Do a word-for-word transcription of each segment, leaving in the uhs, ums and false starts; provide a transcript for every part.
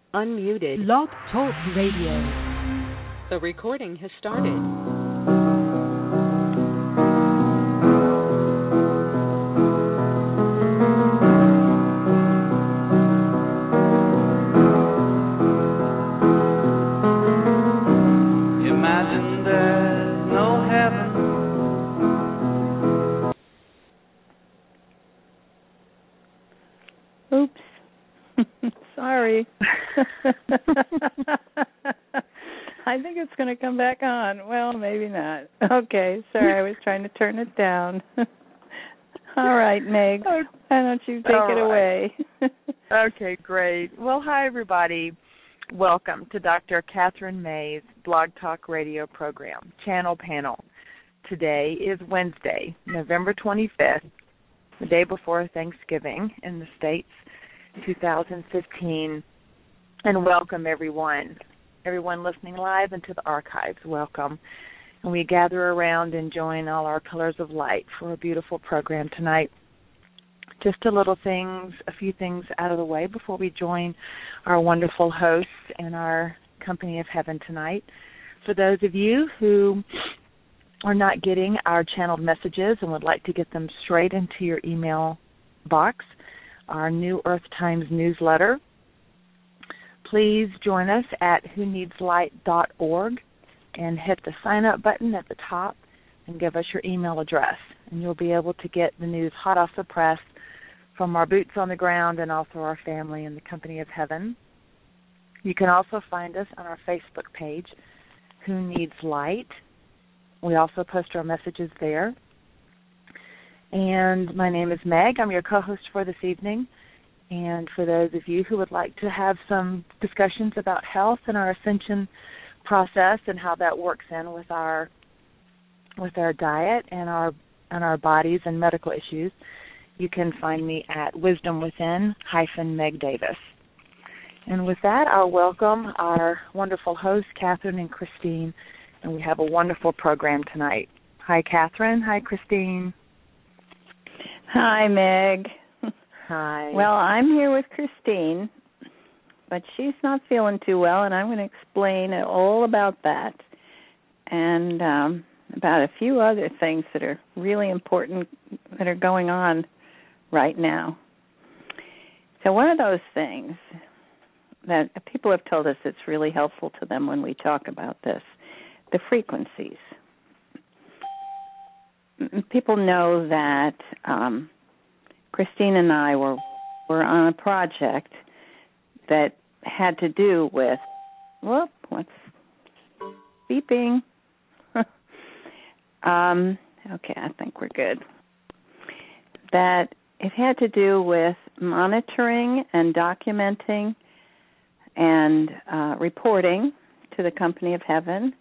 Unmuted. Blog Talk Radio. The recording has started. Imagine there's no heaven. Oops. Sorry. I think it's going to come back on. Well, maybe not. Okay, sorry, I was trying to turn it down. All right, Meg, why don't you take All it right. away? Okay, great. Well, hi, everybody. Welcome to Doctor Catherine May's Blog Talk Radio program, Channel Panel. Today is Wednesday, November twenty-fifth, the day before Thanksgiving in the States, two thousand fifteen. And welcome, everyone. Everyone listening live and to the archives, welcome. And we gather around and join all our colors of light for a beautiful program tonight. Just a little things, a few things out of the way before we join our wonderful hosts and our company of heaven tonight. For those of you who are not getting our channeled messages and would like to get them straight into your email box, our New Earth Times newsletter, please join us at who needs light dot org and hit the sign-up button at the top and give us your email address. And you'll be able to get the news hot off the press from our boots on the ground and also our family in the company of heaven. You can also find us on our Facebook page, Who Needs Light. We also post our messages there. And my name is Meg. I'm your co-host for this evening. And for those of you who would like to have some discussions about health and our ascension process and how that works in with our with our diet and our and our bodies and medical issues, you can find me at Wisdom Within hyphen Meg Davis. And with that, I'll welcome our wonderful hosts, Catherine and Christine, and we have a wonderful program tonight. Hi, Catherine. Hi, Christine. Hi, Meg. Hi. Well, I'm here with Christine, but she's not feeling too well, and I'm going to explain all about that and um, about a few other things that are really important that are going on right now. So one of those things that people have told us it's really helpful to them when we talk about this, the frequencies. People know that um, Christine and I were were on a project that had to do with, whoop, what's beeping? um, okay, I think we're good. That it had to do with monitoring and documenting and uh, reporting to the Company of Heaven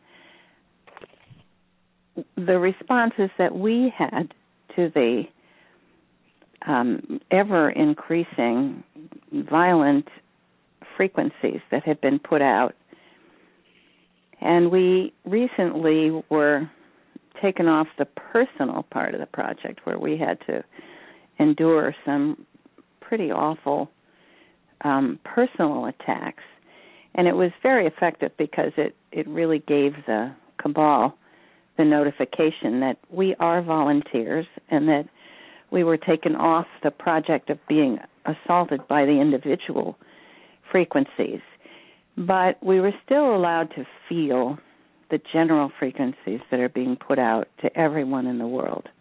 the responses that we had to the um, ever-increasing violent frequencies that had been put out. And we recently were taken off the personal part of the project where we had to endure some pretty awful um, personal attacks. And it was very effective because it, it really gave the cabal the notification that we are volunteers and that we were taken off the project of being assaulted by the individual frequencies. But we were still allowed to feel the general frequencies that are being put out to everyone in the world.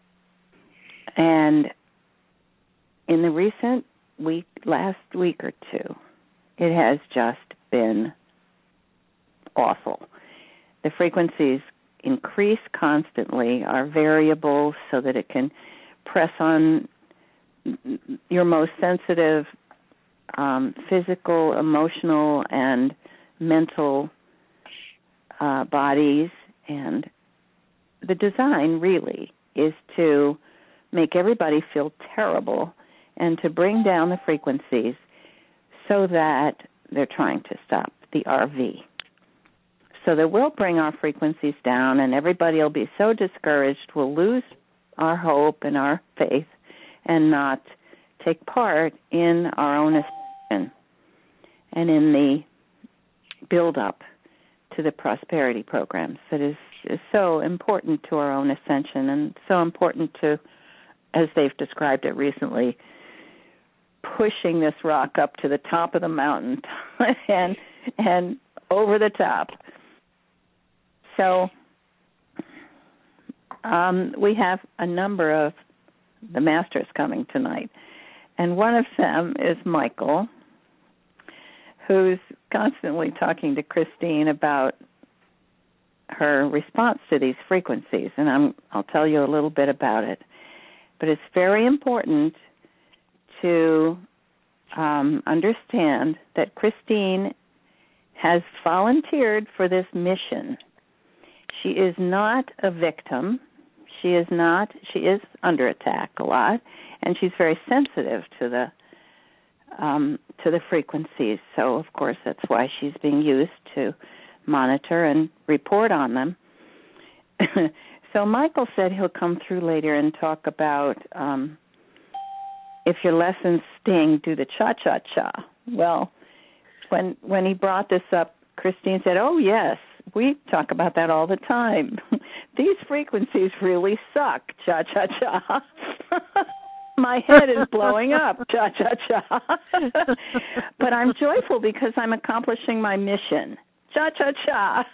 And in the recent week, last week or two, it has just been awful. The frequencies increase constantly, are variable so that it can press on your most sensitive um, physical, emotional, and mental uh, bodies. And the design really is to make everybody feel terrible and to bring down the frequencies so that they're trying to stop the R V. So that we'll bring our frequencies down and everybody will be so discouraged, we'll lose our hope and our faith and not take part in our own ascension. and in the build-up to the prosperity programs that is, is so important to our own ascension and so important to, as they've described it recently, pushing this rock up to the top of the mountain and and over the top. So um, we have a number of the masters coming tonight, and one of them is Michael, who's constantly talking to Christine about her response to these frequencies, and I'm, I'll tell you a little bit about it. But it's very important to um, understand that Christine has volunteered for this mission. She is not a victim. She is not. She is under attack a lot, and she's very sensitive to the um, to the frequencies. So, of course, that's why she's being used to monitor and report on them. So Michael said he'll come through later and talk about um, if your lessons sting, do the cha-cha-cha. Well, when when he brought this up, Christine said, oh, yes, we talk about that all the time. These frequencies really suck, cha-cha-cha. My head is blowing up, cha-cha-cha. But I'm joyful because I'm accomplishing my mission, cha-cha-cha.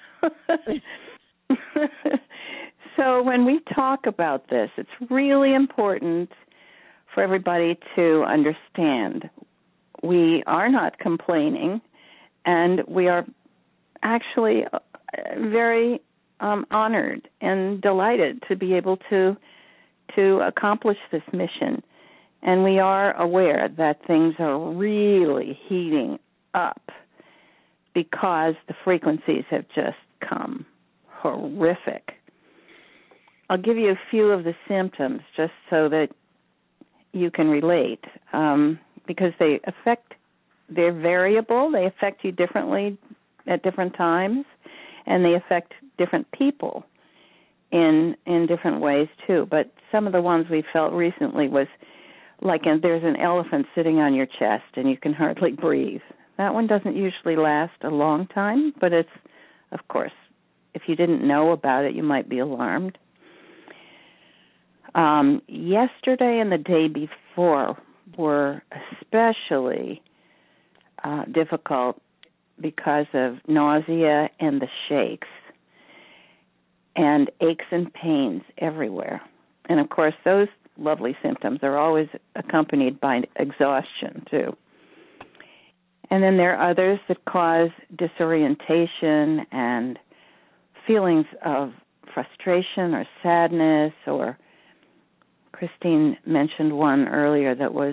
So when we talk about this, it's really important for everybody to understand we are not complaining, and we are actually very um, honored and delighted to be able to to accomplish this mission. And we are aware that things are really heating up because the frequencies have just come horrific. I'll give you a few of the symptoms just so that you can relate, um, because they affect, they're variable, they affect you differently at different times, and they affect different people in in different ways too. But some of the ones we felt recently was like a, there's an elephant sitting on your chest and you can hardly breathe. That one doesn't usually last a long time, but it's, of course, if you didn't know about it, you might be alarmed. Um, yesterday and the day before were especially uh, difficult because of nausea and the shakes and aches and pains everywhere. And, of course, those lovely symptoms are always accompanied by exhaustion, too. And then there are others that cause disorientation and feelings of frustration or sadness, or Christine mentioned one earlier that was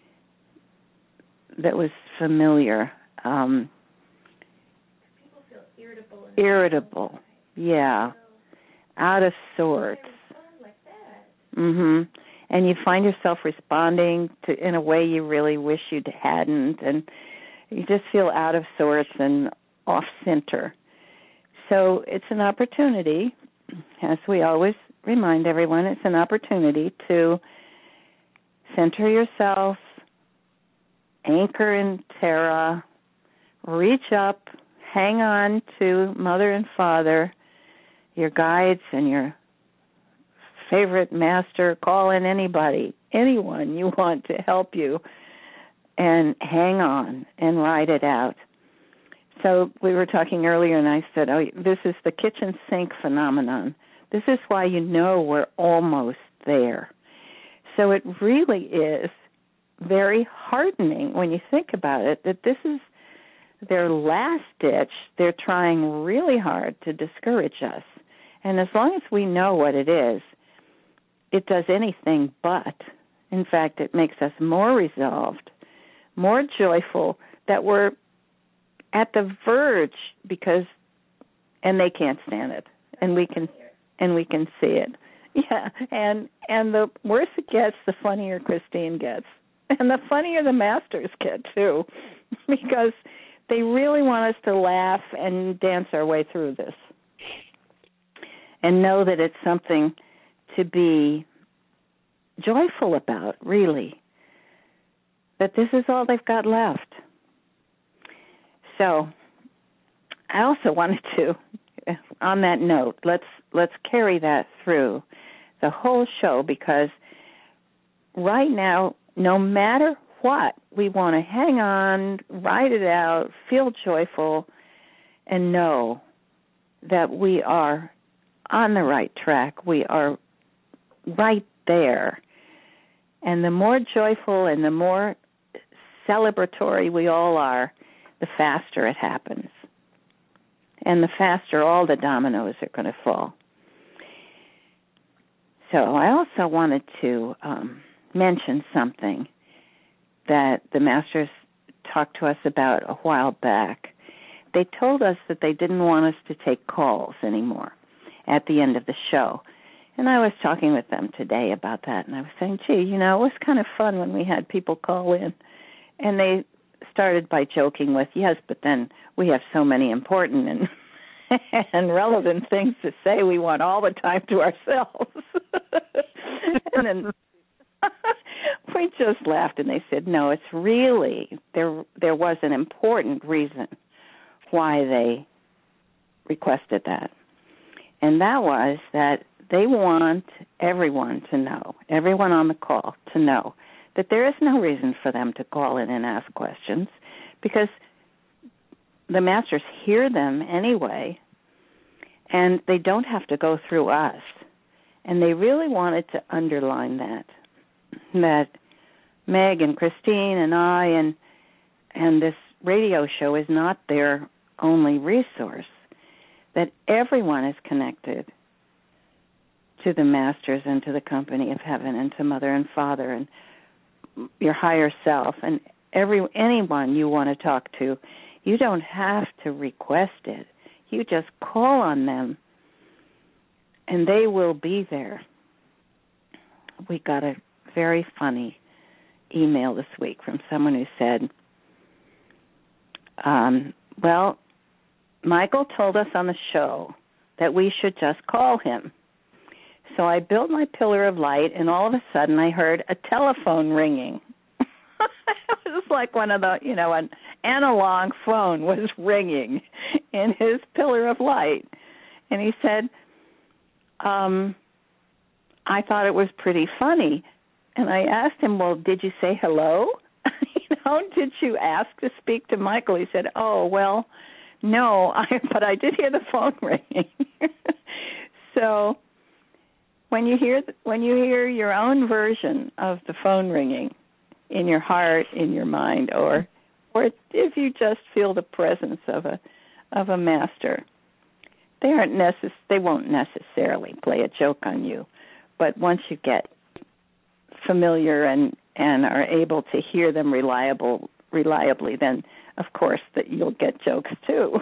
that was familiar. Um, People feel irritable. Irritable, yeah, out of sorts. Like that. Mhm. And you find yourself responding to in a way you really wish you hadn't, and you just feel out of sorts and off center. So it's an opportunity, as we always remind everyone, it's an opportunity to center yourself, anchor in Terra, reach up, hang on to Mother and Father, your guides and your favorite master. Call in anybody, anyone you want to help you, and hang on and ride it out. So we were talking earlier, and I said, oh, this is the kitchen sink phenomenon. This is why you know we're almost there. So it really is very heartening when you think about it, that this is their last ditch. They're trying really hard to discourage us. And as long as we know what it is, it does anything but. In fact, it makes us more resolved, more joyful that we're at the verge, because, and they can't stand it, and we can, and we can see it. Yeah, and and the worse it gets, the funnier Christine gets, and the funnier the masters get too, because they really want us to laugh and dance our way through this, and know that it's something to be joyful about, really, that this is all they've got left. So I also wanted to, on that note, let's let's carry that through the whole show, because right now, no matter what, we want to hang on, ride it out, feel joyful, and know that we are on the right track. We are right there. And the more joyful and the more celebratory we all are, the faster it happens. And the faster all the dominoes are going to fall. So I also wanted to um, mention something that the Masters talked to us about a while back. They told us that they didn't want us to take calls anymore at the end of the show. And I was talking with them today about that, and I was saying, gee, you know, it was kind of fun when we had people call in. And they started by joking with, yes, but then we have so many important and and relevant things to say, we want all the time to ourselves. And then we just laughed, and they said, no, it's really, there there was an important reason why they requested that. And that was that they want everyone to know, everyone on the call to know, that there is no reason for them to call in and ask questions, because the Masters hear them anyway, and they don't have to go through us. And they really wanted to underline that, that Meg and Christine and I and and this radio show is not their only resource, that everyone is connected to the Masters and to the company of heaven and to Mother and Father and your higher self and every anyone you want to talk to. You don't have to request it. You just call on them, and they will be there. We got a very funny email this week from someone who said, um, well, Michael told us on the show that we should just call him. So I built my pillar of light, and all of a sudden I heard a telephone ringing. It was like one of the, you know, an analog phone was ringing in his pillar of light. And he said, um, I thought it was pretty funny. And I asked him, well, did you say hello? you know, did you ask to speak to Michael? He said, oh, well, no, I, but I did hear the phone ringing. So when you hear when you hear your own version of the phone ringing in your heart, in your mind, or or if you just feel the presence of a of a master, they aren't necess- they won't necessarily play a joke on you, but once you get familiar and and are able to hear them reliable reliably, then of course that you'll get jokes too.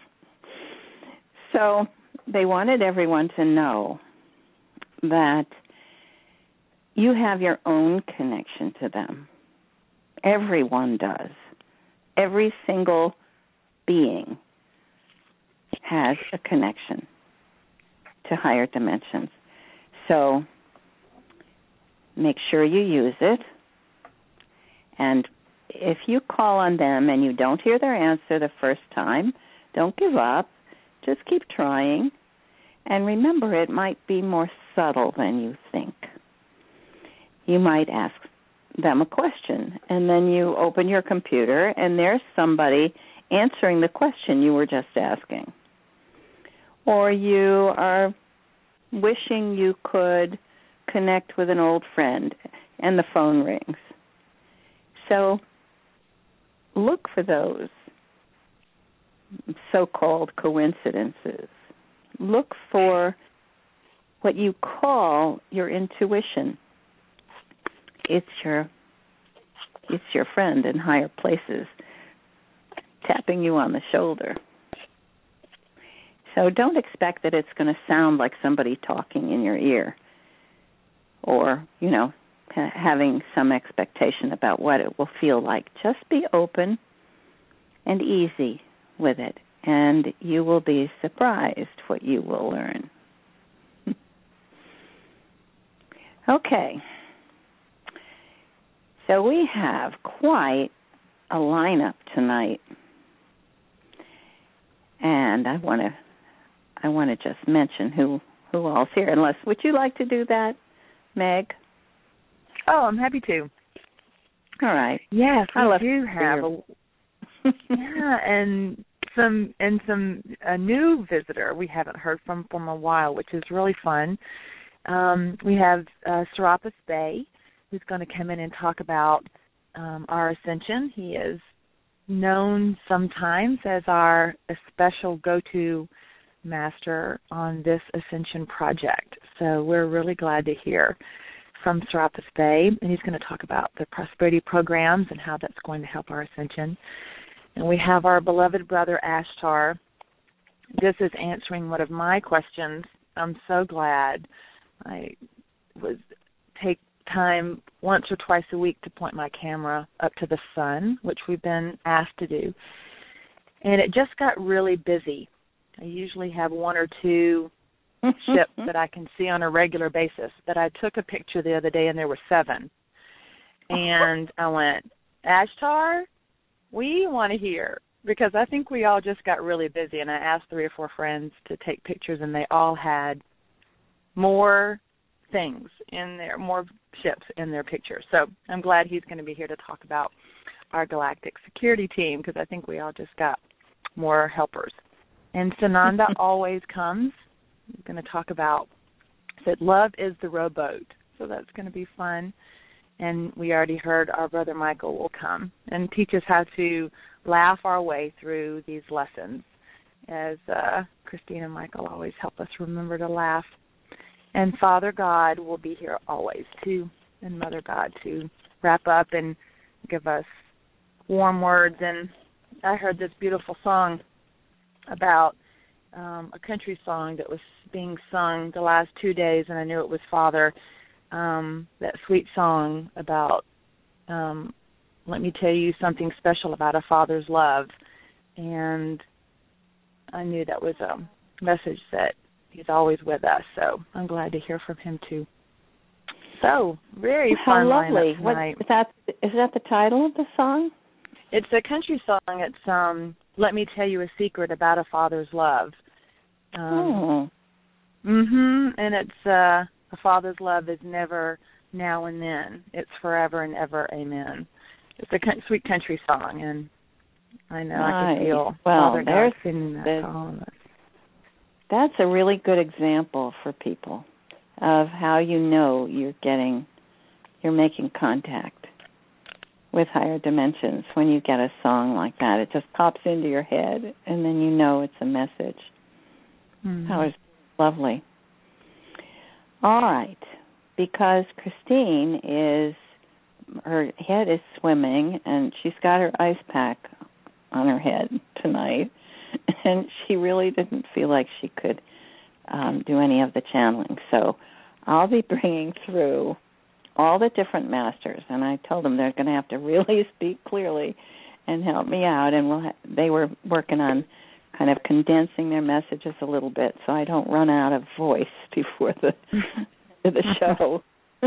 So they wanted everyone to know that you have your own connection to them. Everyone does. Every single being has a connection to higher dimensions. So make sure you use it. And if you call on them and you don't hear their answer the first time, don't give up. Just keep trying. And remember, it might be more subtle than you think. You might ask them a question, and then you open your computer, and there's somebody answering the question you were just asking. Or you are wishing you could connect with an old friend, and the phone rings. So look for those so-called coincidences. Look for what you call your intuition. It's your it's your friend in higher places tapping you on the shoulder. So don't expect that it's going to sound like somebody talking in your ear or, you know, having some expectation about what it will feel like. Just be open and easy with it, and you will be surprised what you will learn. Okay. So we have quite a lineup tonight. and I want to I want to just mention who who all's here. Unless, would you like to do that, Meg? Oh, I'm happy to. All right. Yes, we I love do have a yeah, and some and some a new visitor we haven't heard from for a while, which is really fun. Um, we have uh, Serapis Bey, who's going to come in and talk about um, our ascension. He is known sometimes as our special go-to master on this ascension project. So we're really glad to hear from Serapis Bey, and he's going to talk about the prosperity programs and how that's going to help our ascension. And we have our beloved brother Ashtar. This is answering one of my questions. I'm so glad. I was take time once or twice a week to point my camera up to the sun, which we've been asked to do. And it just got really busy. I usually have one or two ships that I can see on a regular basis, but I took a picture the other day and there were seven. And I went, Ashtar, we want to hear, because I think we all just got really busy, and I asked three or four friends to take pictures, and they all had more things in there, more ships in their pictures. So I'm glad he's going to be here to talk about our galactic security team, because I think we all just got more helpers. And Sananda always comes. I'm going to talk about that love is the rowboat, so that's going to be fun. And we already heard our brother Michael will come and teach us how to laugh our way through these lessons, as uh, Christine and Michael always help us remember to laugh. And Father God will be here always, too, and Mother God to wrap up and give us warm words. And I heard this beautiful song about um, a country song that was being sung the last two days, and I knew it was Father. Um, that sweet song about, um, let me tell you something special about a father's love. And I knew that was a message that he's always with us. So I'm glad to hear from him, too. So, very How fun lovely. lineup What, tonight. is that, is that the title of the song? It's a country song. It's um, Let Me Tell You a Secret About a Father's Love. Um, oh. Mm-hmm. And it's... Uh, A father's love is never now and then. It's forever and ever, amen. It's a sweet country song, and I know nice. I can feel well, Father God singing that the, to all of us. That's a really good example for people of how you know you're getting, you're making contact with higher dimensions when you get a song like that. It just pops into your head, and then you know it's a message. Mm-hmm. That was lovely. All right, because Christine is, her head is swimming, and she's got her ice pack on her head tonight, and she really didn't feel like she could um, do any of the channeling. So I'll be bringing through all the different masters, and I told them they're going to have to really speak clearly and help me out, and we'll ha- they were working on kind of condensing their messages a little bit so I don't run out of voice before the the show.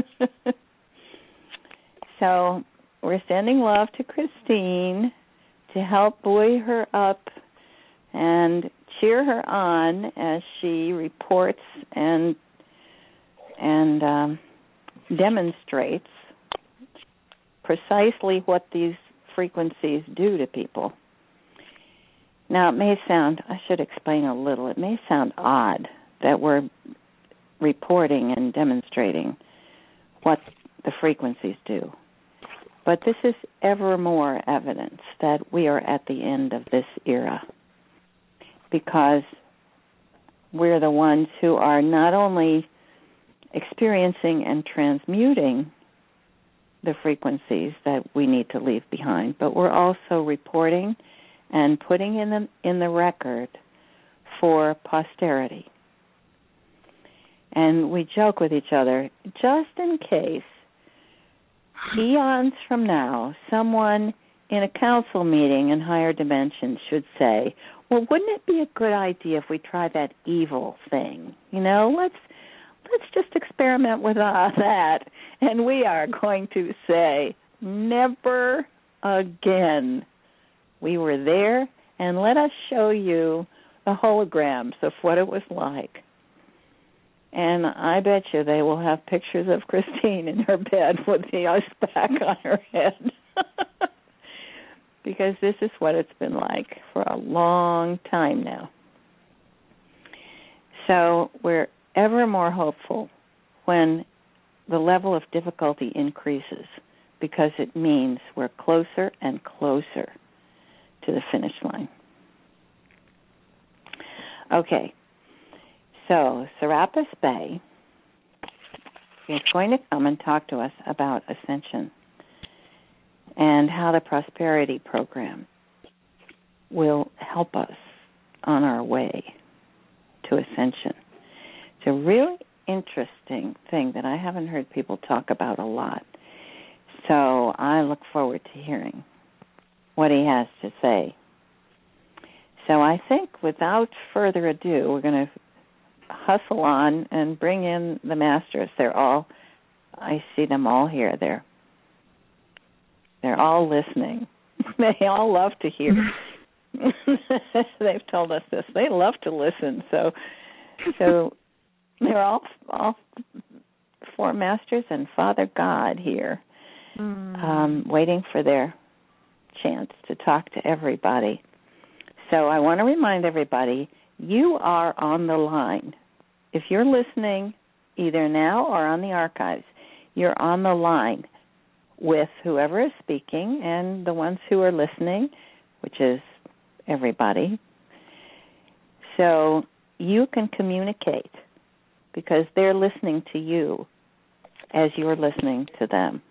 So we're sending love to Christine to help buoy her up and cheer her on as she reports and and um, demonstrates precisely what these frequencies do to people. Now, it may sound, I should explain a little, it may sound odd that we're reporting and demonstrating what the frequencies do. But this is ever more evidence that we are at the end of this era, because we're the ones who are not only experiencing and transmuting the frequencies that we need to leave behind, but we're also reporting and putting in the, in the record for posterity. And we joke with each other, just in case eons from now someone in a council meeting in higher dimensions should say, well, wouldn't it be a good idea if we try that evil thing? You know, let's let's just experiment with uh, that. And we are going to say, never again. We were there, and let us show you the holograms of what it was like. And I bet you they will have pictures of Christine in her bed with the ice pack on her head. Because this is what it's been like for a long time now. So we're ever more hopeful when the level of difficulty increases, because it means we're closer and closer to the finish line. Okay, so Serapis Bey is going to come and talk to us about ascension and how the prosperity program will help us on our way to ascension. It's a really interesting thing that I haven't heard people talk about a lot. So I look forward to hearing what he has to say. So I think without further ado, we're going to hustle on and bring in the masters. They're all, I see them all here. They're, they're all listening. They all love to hear. They've told us this. They love to listen. So, so they're all, all four masters and Father God here, mm. um, waiting for their chance to talk to everybody. So I want to remind everybody, you are on the line. If you're listening either now or on the archives, you're on the line with whoever is speaking and the ones who are listening, which is everybody. So you can communicate because they're listening to you as you're listening to them.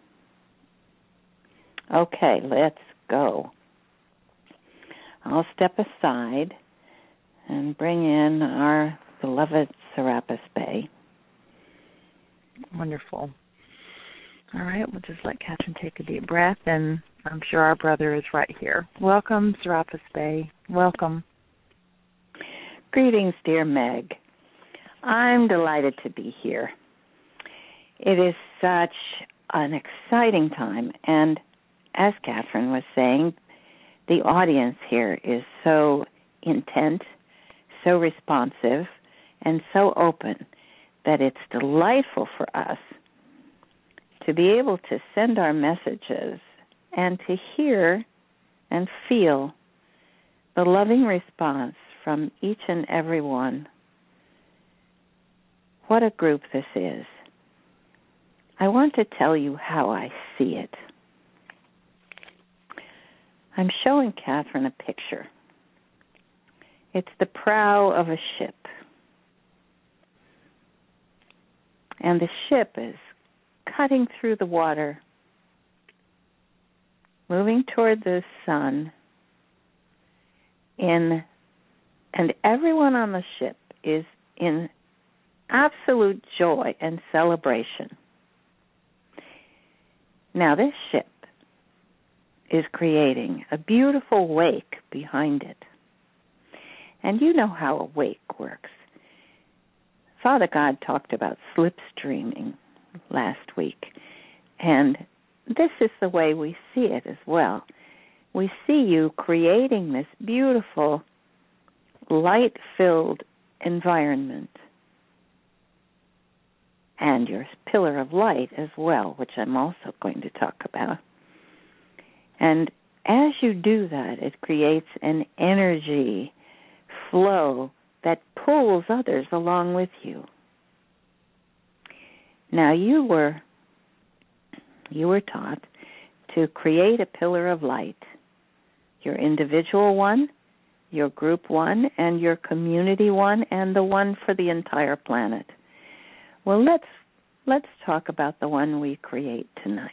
Okay, let's go. I'll step aside and bring in our beloved Serapis Bey. Wonderful. All right, we'll just let Catherine take a deep breath, and I'm sure our brother is right here. Welcome, Serapis Bey. Welcome. Greetings, dear Meg. I'm delighted to be here. It is such an exciting time, and as Catherine was saying, the audience here is so intent, so responsive, and so open that it's delightful for us to be able to send our messages and to hear and feel the loving response from each and every one. What a group this is. I want to tell you how I see it. I'm showing Catherine a picture. It's the prow of a ship. And the ship is cutting through the water, moving toward the sun, in, and everyone on the ship is in absolute joy and celebration. Now, this ship is creating a beautiful wake behind it. And you know how a wake works. Father God talked about slipstreaming last week, and this is the way we see it as well. We see you creating this beautiful, light-filled environment, and your pillar of light as well, which I'm also going to talk about. And as you do that, it creates an energy flow that pulls others along with you. Now, you were you were taught to create a pillar of light, your individual one, your group one, and your community one, and the one for the entire planet. Well, let's let's talk about the one we create tonight.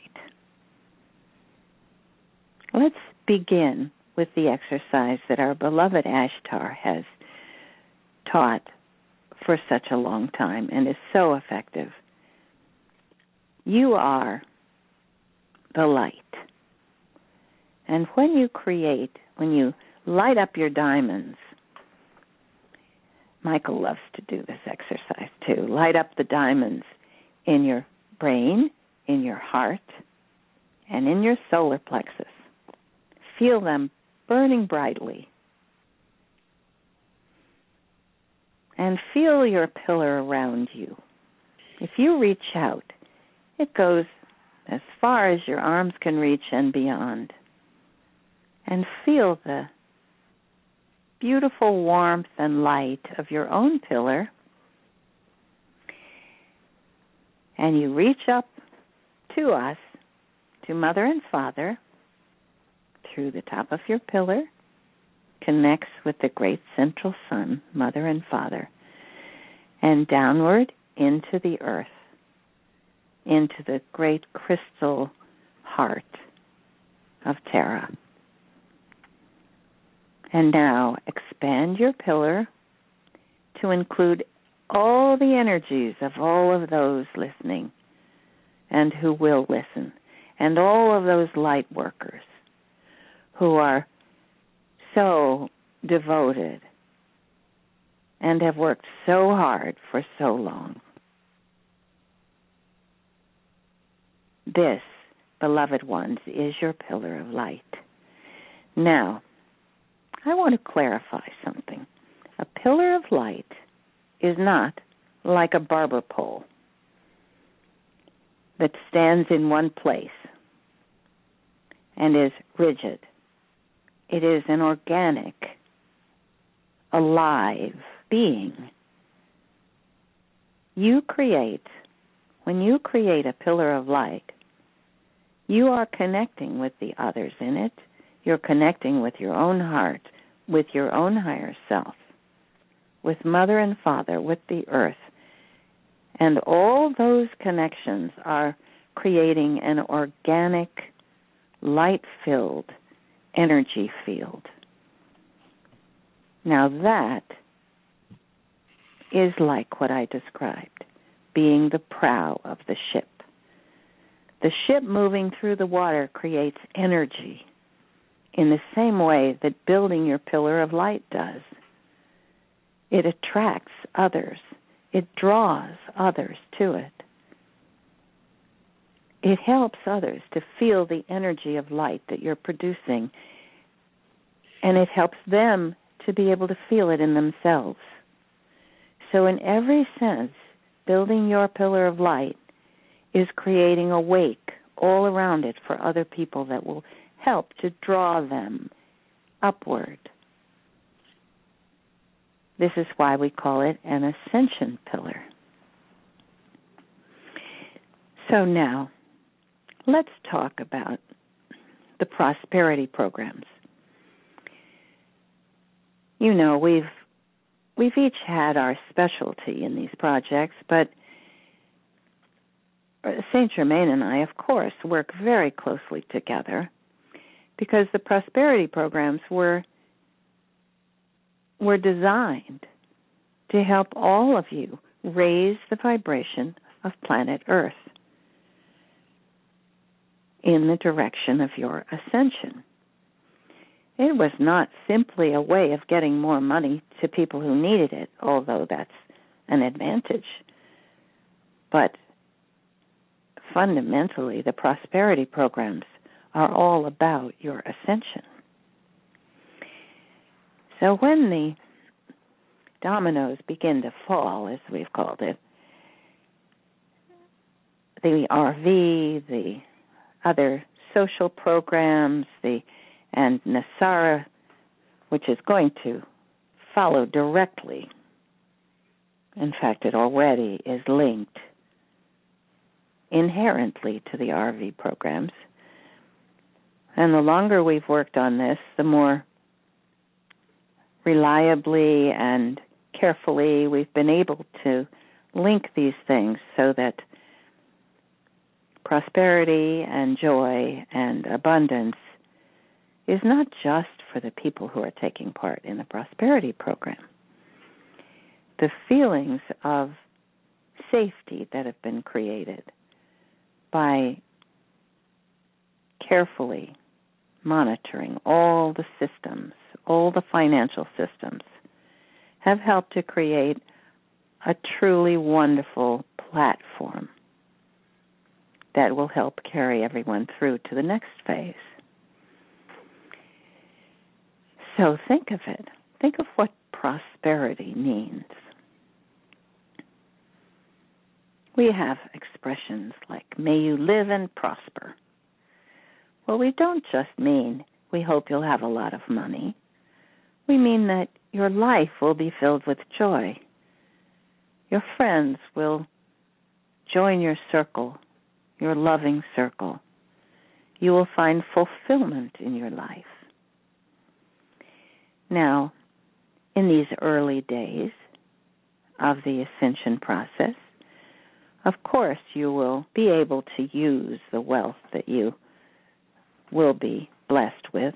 Let's begin with the exercise that our beloved Ashtar has taught for such a long time and is so effective. You are the light. And when you create, when you light up your diamonds, Michael loves to do this exercise too, light up the diamonds in your brain, in your heart, and in your solar plexus. Feel them burning brightly. and feel your pillar around you. If you reach out, it goes as far as your arms can reach and beyond. And feel the beautiful warmth and light of your own pillar. And you reach up to us, to Mother and Father, through the top of your pillar, connects with the great central sun, Mother and Father, and downward into the earth, into the great crystal heart of Terra. And now expand your pillar to include all the energies of all of those listening and who will listen, and all of those light workers who are so devoted and have worked so hard for so long. This, beloved ones, is your pillar of light. Now, I want to clarify something. A pillar of light is not like a barber pole that stands in one place and is rigid. It is an organic, alive being. You create, when you create a pillar of light, you are connecting with the others in it. You're connecting with your own heart, with your own higher self, with Mother and Father, with the earth. And all those connections are creating an organic, light-filled energy field. Now that is like what I described, being the prow of the ship. The ship moving through the water creates energy in the same way that building your pillar of light does. It attracts others. It draws others to it. It helps others to feel the energy of light that you're producing, and it helps them to be able to feel it in themselves. So in every sense, building your pillar of light is creating a wake all around it for other people that will help to draw them upward. This is why we call it an ascension pillar. So now, let's talk about the prosperity programs. You know, we've we've each had our specialty in these projects, but Saint Germain and I, of course, work very closely together because the prosperity programs were were designed to help all of you raise the vibration of planet Earth in the direction of your ascension. It was not simply a way of getting more money to people who needed it, although that's an advantage. But fundamentally, the prosperity programs are all about your ascension. So when the dominoes begin to fall, as we've called it, the R V, the other social programs, the and Nasara, which is going to follow directly. In fact, it already is linked inherently to the R V programs. And the longer we've worked on this, the more reliably and carefully we've been able to link these things so that prosperity and joy and abundance is not just for the people who are taking part in the prosperity program. The feelings of safety that have been created by carefully monitoring all the systems, all the financial systems, have helped to create a truly wonderful platform that will help carry everyone through to the next phase. So think of it. Think of what prosperity means. we have expressions like, may you live and prosper. Well, we don't just mean we hope you'll have a lot of money. We mean that your life will be filled with joy. Your friends will join your circle, your loving circle. You will find fulfillment in your life. Now, in these early days of the ascension process, of course you will be able to use the wealth that you will be blessed with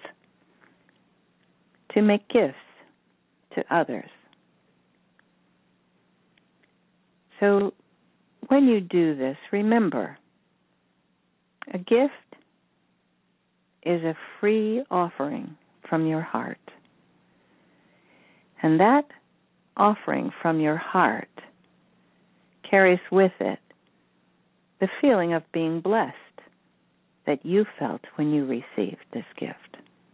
to make gifts to others. So when you do this, remember, a gift is a free offering from your heart. And that offering from your heart carries with it the feeling of being blessed that you felt when you received this gift.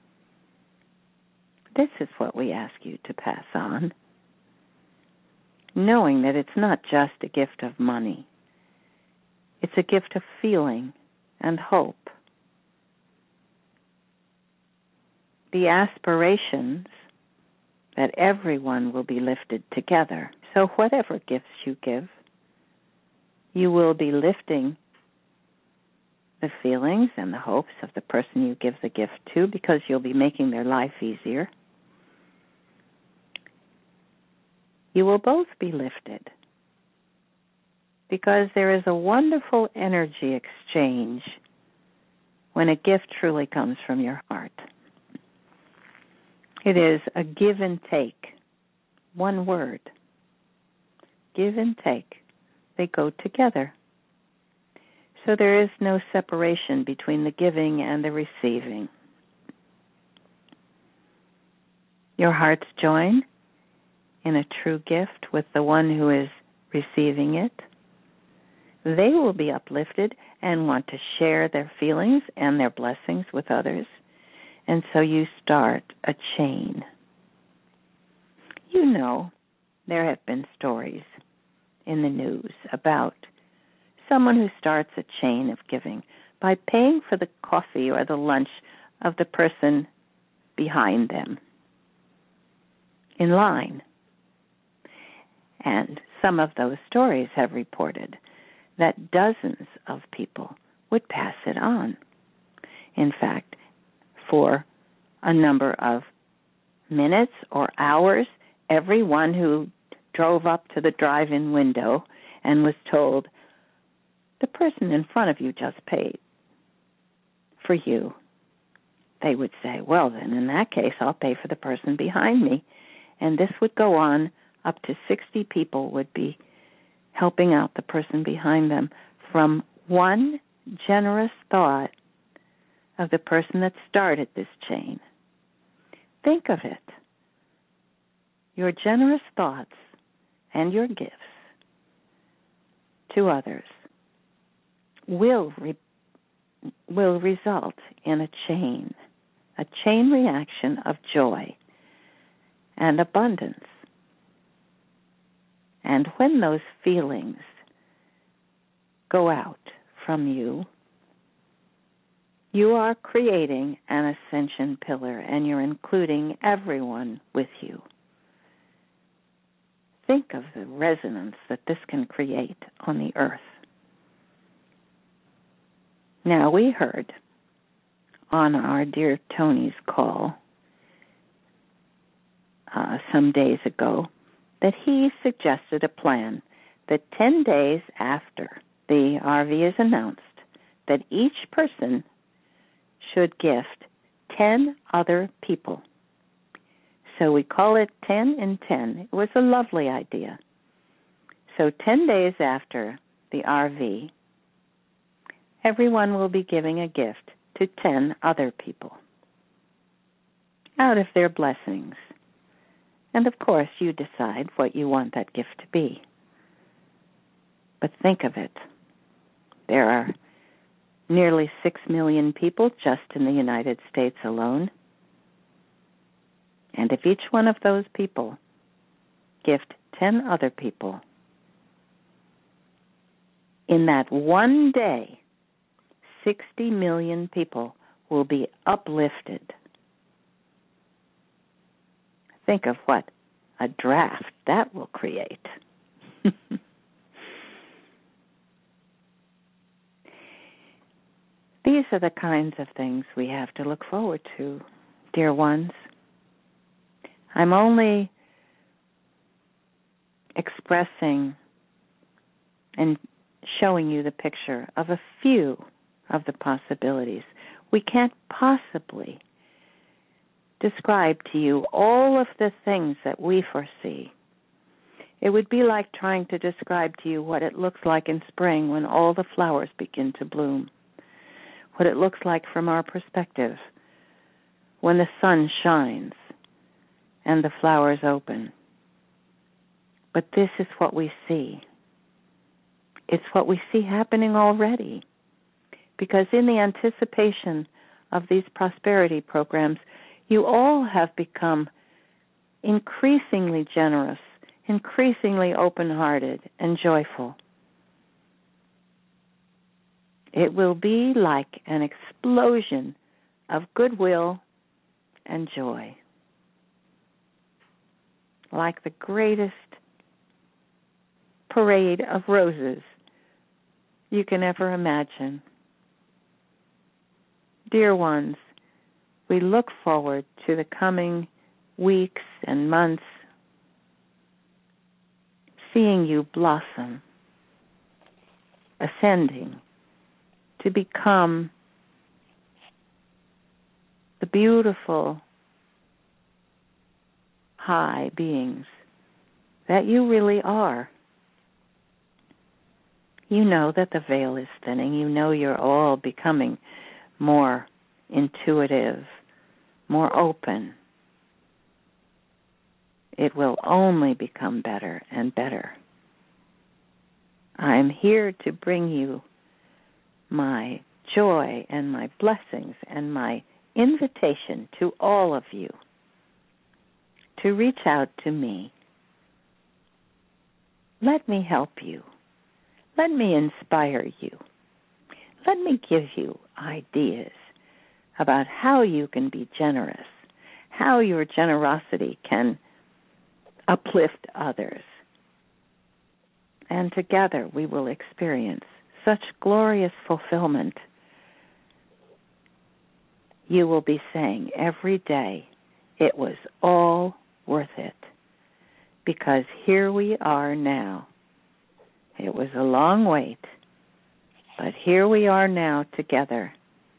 This is what we ask you to pass on, knowing that it's not just a gift of money. It's a gift of feeling and hope. The aspirations that everyone will be lifted together. So whatever gifts you give, you will be lifting the feelings and the hopes of the person you give the gift to, because you'll be making their life easier. You will both be lifted because there is a wonderful energy exchange when a gift truly comes from your heart. It is a give and take. One word. Give and take. They go together. So there is no separation between the giving and the receiving. Your hearts join in a true gift with the one who is receiving it. They will be uplifted and want to share their feelings and their blessings with others. And so you start a chain. You know, there have been stories in the news about someone who starts a chain of giving by paying for the coffee or the lunch of the person behind them in line. And some of those stories have reported that dozens of people would pass it on. In fact, for a number of minutes or hours, everyone who drove up to the drive-in window and was told, the person in front of you just paid for you, they would say, well, then in that case, I'll pay for the person behind me. And this would go on. Up to sixty people would be helping out the person behind them from one generous thought of the person that started this chain. Think of it. Your generous thoughts and your gifts to others will re- will result in a chain, a chain reaction of joy and abundance. And when those feelings go out from you, you are creating an ascension pillar, and you're including everyone with you. Think of the resonance that this can create on the earth. Now, we heard on our dear Tony's call uh, some days ago that he suggested a plan that ten days after the R V is announced, that each person should gift ten other people. So we call it ten in ten. It was a lovely idea. So ten days after the R V, everyone will be giving a gift to ten other people out of their blessings. And of course, you decide what you want that gift to be. But think of it. There are nearly six million people just in the United States alone. And if each one of those people gift ten other people, In that one day, sixty million people will be uplifted. Think of what a draft that will create. These are the kinds of things we have to look forward to, dear ones. I'm only expressing and showing you the picture of a few of the possibilities. We can't possibly describe to you all of the things that we foresee. It would be like trying to describe to you what it looks like in spring when all the flowers begin to bloom, what it looks like from our perspective when the sun shines and the flowers open. But this is what we see. It's what we see happening already. Because in the anticipation of these prosperity programs, you all have become increasingly generous, increasingly open-hearted and joyful. It will be like an explosion of goodwill and joy, like the greatest parade of roses you can ever imagine. Dear ones, we look forward to the coming weeks and months, seeing you blossom, ascending to become the beautiful high beings that you really are. You know that the veil is thinning. You know you're all becoming more intuitive, more open. It will only become better and better. I'm here to bring you my joy and my blessings and my invitation to all of you to reach out to me. Let me help you. Let me inspire you. Let me give you ideas about how you can be generous, how your generosity can uplift others. And together we will experience such glorious fulfillment. You will be saying every day, it was all worth it, because here we are now. It was a long wait, but here we are now together.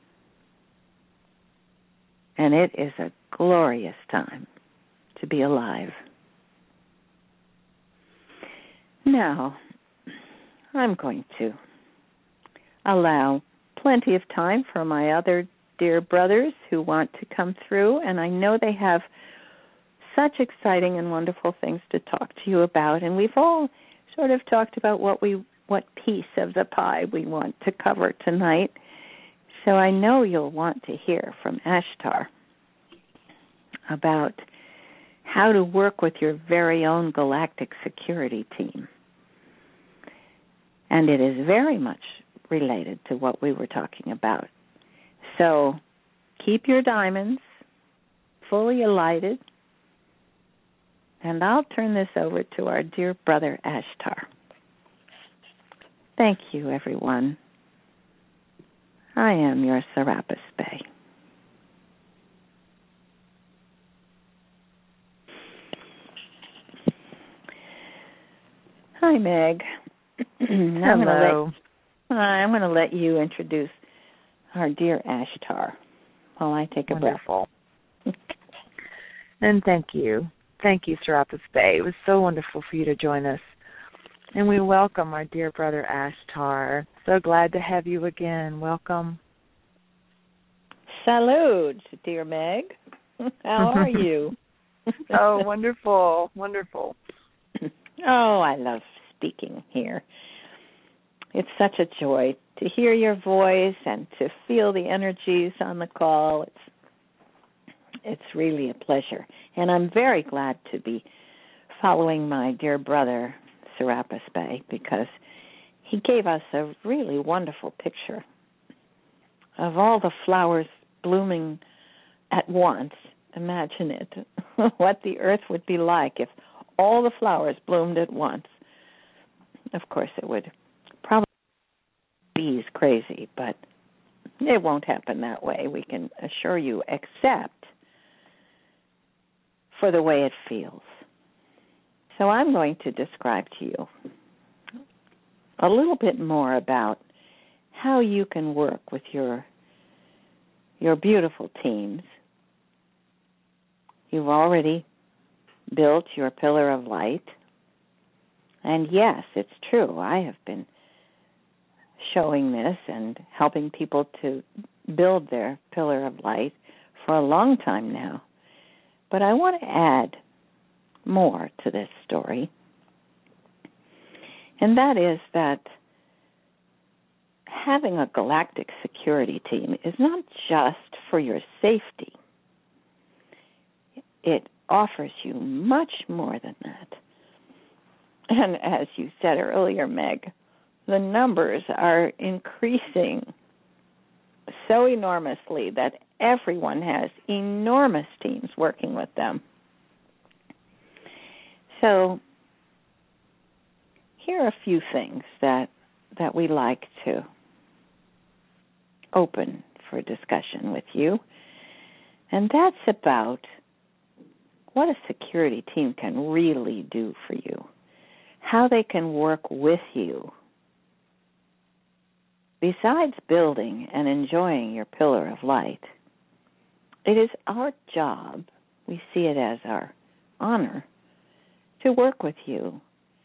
And it is a glorious time to be alive. Now, I'm going to allow plenty of time for my other dear brothers who want to come through, and I know they have such exciting and wonderful things to talk to you about, and we've all sort of talked about what we what piece of the pie we want to cover tonight. So I know you'll want to hear from Ashtar about how to work with your very own galactic security team. And it is very much related to what we were talking about. So keep your diamonds fully lighted, and I'll turn this over to our dear brother Ashtar. Thank you, everyone. I am your Serapis Bey. Hi, Meg. I'm Hello. Let, I'm going to let you introduce our dear Ashtar while I take a Wonderful. breath. And thank you. Thank you, Serapis Bey. It was so wonderful for you to join us. And we welcome our dear brother Ashtar. So glad to have you again. Welcome. Salud, dear Meg. How are you? Oh, wonderful, wonderful. Oh, I love speaking here. It's such a joy to hear your voice and to feel the energies on the call. It's it's really a pleasure. And I'm very glad to be following my dear brother, Serapis Bey, because he gave us a really wonderful picture of all the flowers blooming at once. Imagine it, what the earth would be like if all the flowers bloomed at once. Of course, it would probably be crazy, but it won't happen that way, we can assure you, except for the way it feels. So I'm going to describe to you a little bit more about how you can work with your your beautiful teams. You've already built your pillar of light. And yes, it's true. I have been showing this and helping people to build their pillar of light for a long time now. But I want to add more to this story. And that is that having a galactic security team is not just for your safety. It offers you much more than that. And as you said earlier, Meg, the numbers are increasing so enormously that everyone has enormous teams working with them. So here are a few things that that we like to open for discussion with you. And that's about what a security team can really do for you, how they can work with you. Besides building and enjoying your pillar of light, it is our job, we see it as our honor, to work with you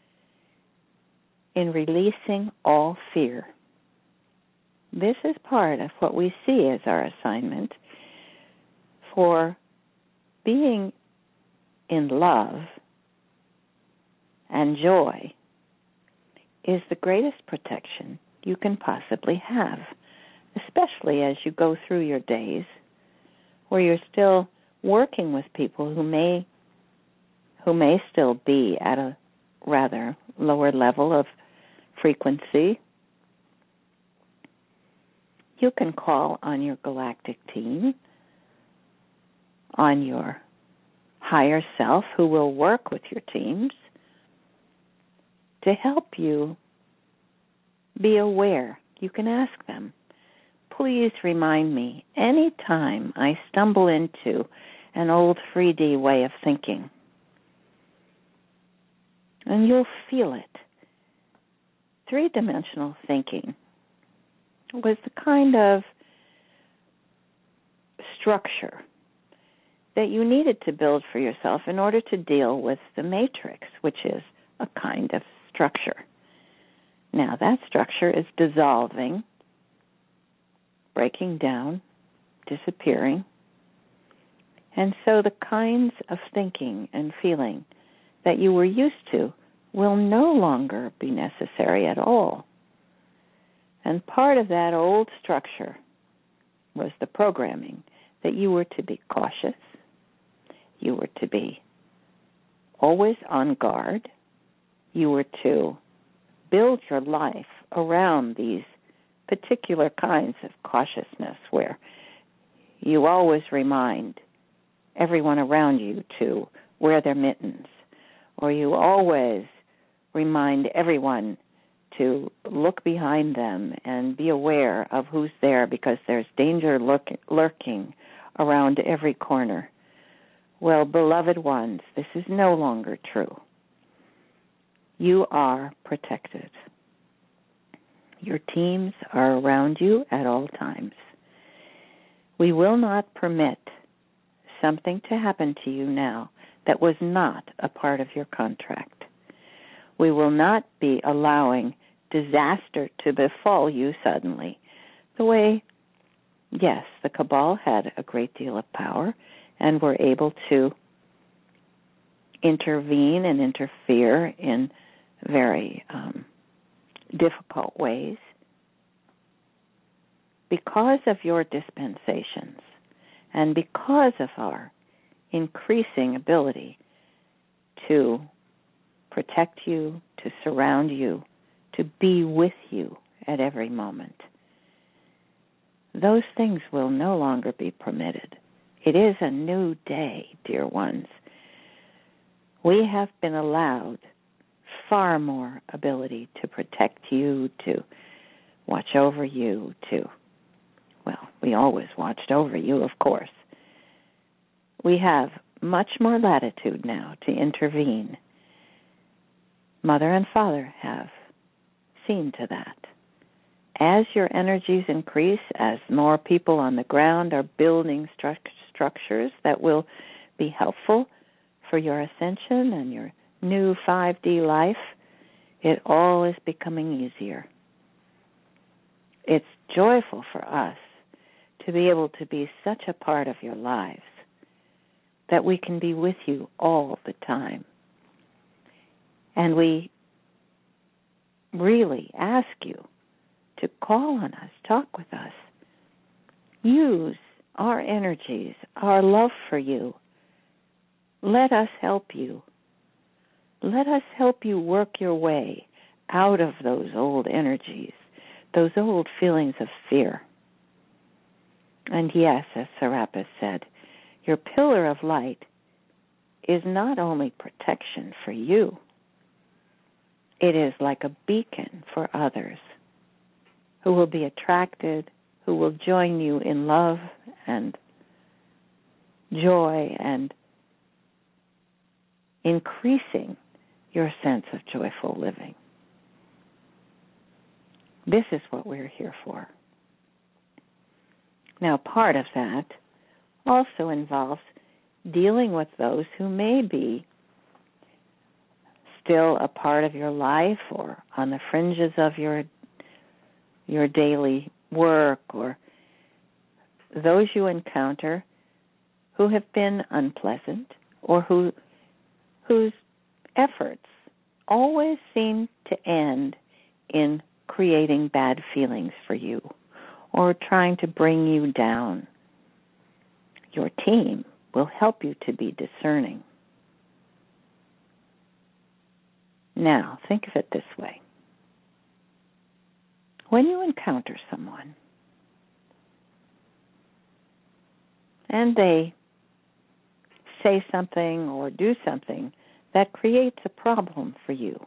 in releasing all fear. This is part of what we see as our assignment for being in love and joy is the greatest protection you can possibly have, especially as you go through your days where you're still working with people who may who may still be at a rather lower level of frequency. You can call on your galactic team, on your higher self who will work with your teams to help you be aware. You can ask them, please remind me any time I stumble into an old three D way of thinking. And you'll feel it. Three-dimensional thinking was the kind of structure that you needed to build for yourself in order to deal with the matrix, which is a kind of structure. Now, that structure is dissolving, breaking down, disappearing. And so the kinds of thinking and feeling that you were used to will no longer be necessary at all. And part of that old structure was the programming that you were to be cautious, you were to be always on guard, you were to build your life around these particular kinds of cautiousness where you always remind everyone around you to wear their mittens, or you always remind everyone to look behind them and be aware of who's there because there's danger lurk- lurking around every corner. Well, beloved ones, this is no longer true. You are protected. Your teams are around you at all times. We will not permit something to happen to you now that was not a part of your contract. We will not be allowing disaster to befall you suddenly. The way, yes, the Cabal had a great deal of power and were able to intervene and interfere in very um, difficult ways. Because of your dispensations and because of our increasing ability to protect you, to surround you, to be with you at every moment. Those things will no longer be permitted. It is a new day, dear ones. We have been allowed far more ability to protect you, to watch over you, to, well, we always watched over you, of course. We have much more latitude now to intervene. Mother and Father have seen to that. As your energies increase, as more people on the ground are building stru- structures that will be helpful for your ascension and your new five D life, it all is becoming easier. It's joyful for us to be able to be such a part of your lives that we can be with you all the time. And we really ask you to call on us, talk with us. Use our energies, our love for you. Let us help you. Let us help you work your way out of those old energies, those old feelings of fear. And yes, as Serapis said, your pillar of light is not only protection for you, it is like a beacon for others who will be attracted, who will join you in love and joy and increasing your sense of joyful living. This is what we're here for. Now, part of that also involves dealing with those who may be still a part of your life or on the fringes of your your daily work, or those you encounter who have been unpleasant or who whose efforts always seem to end in creating bad feelings for you or trying to bring you down. Your team will help you to be discerning. Now, think of it this way. When you encounter someone and they say something or do something that creates a problem for you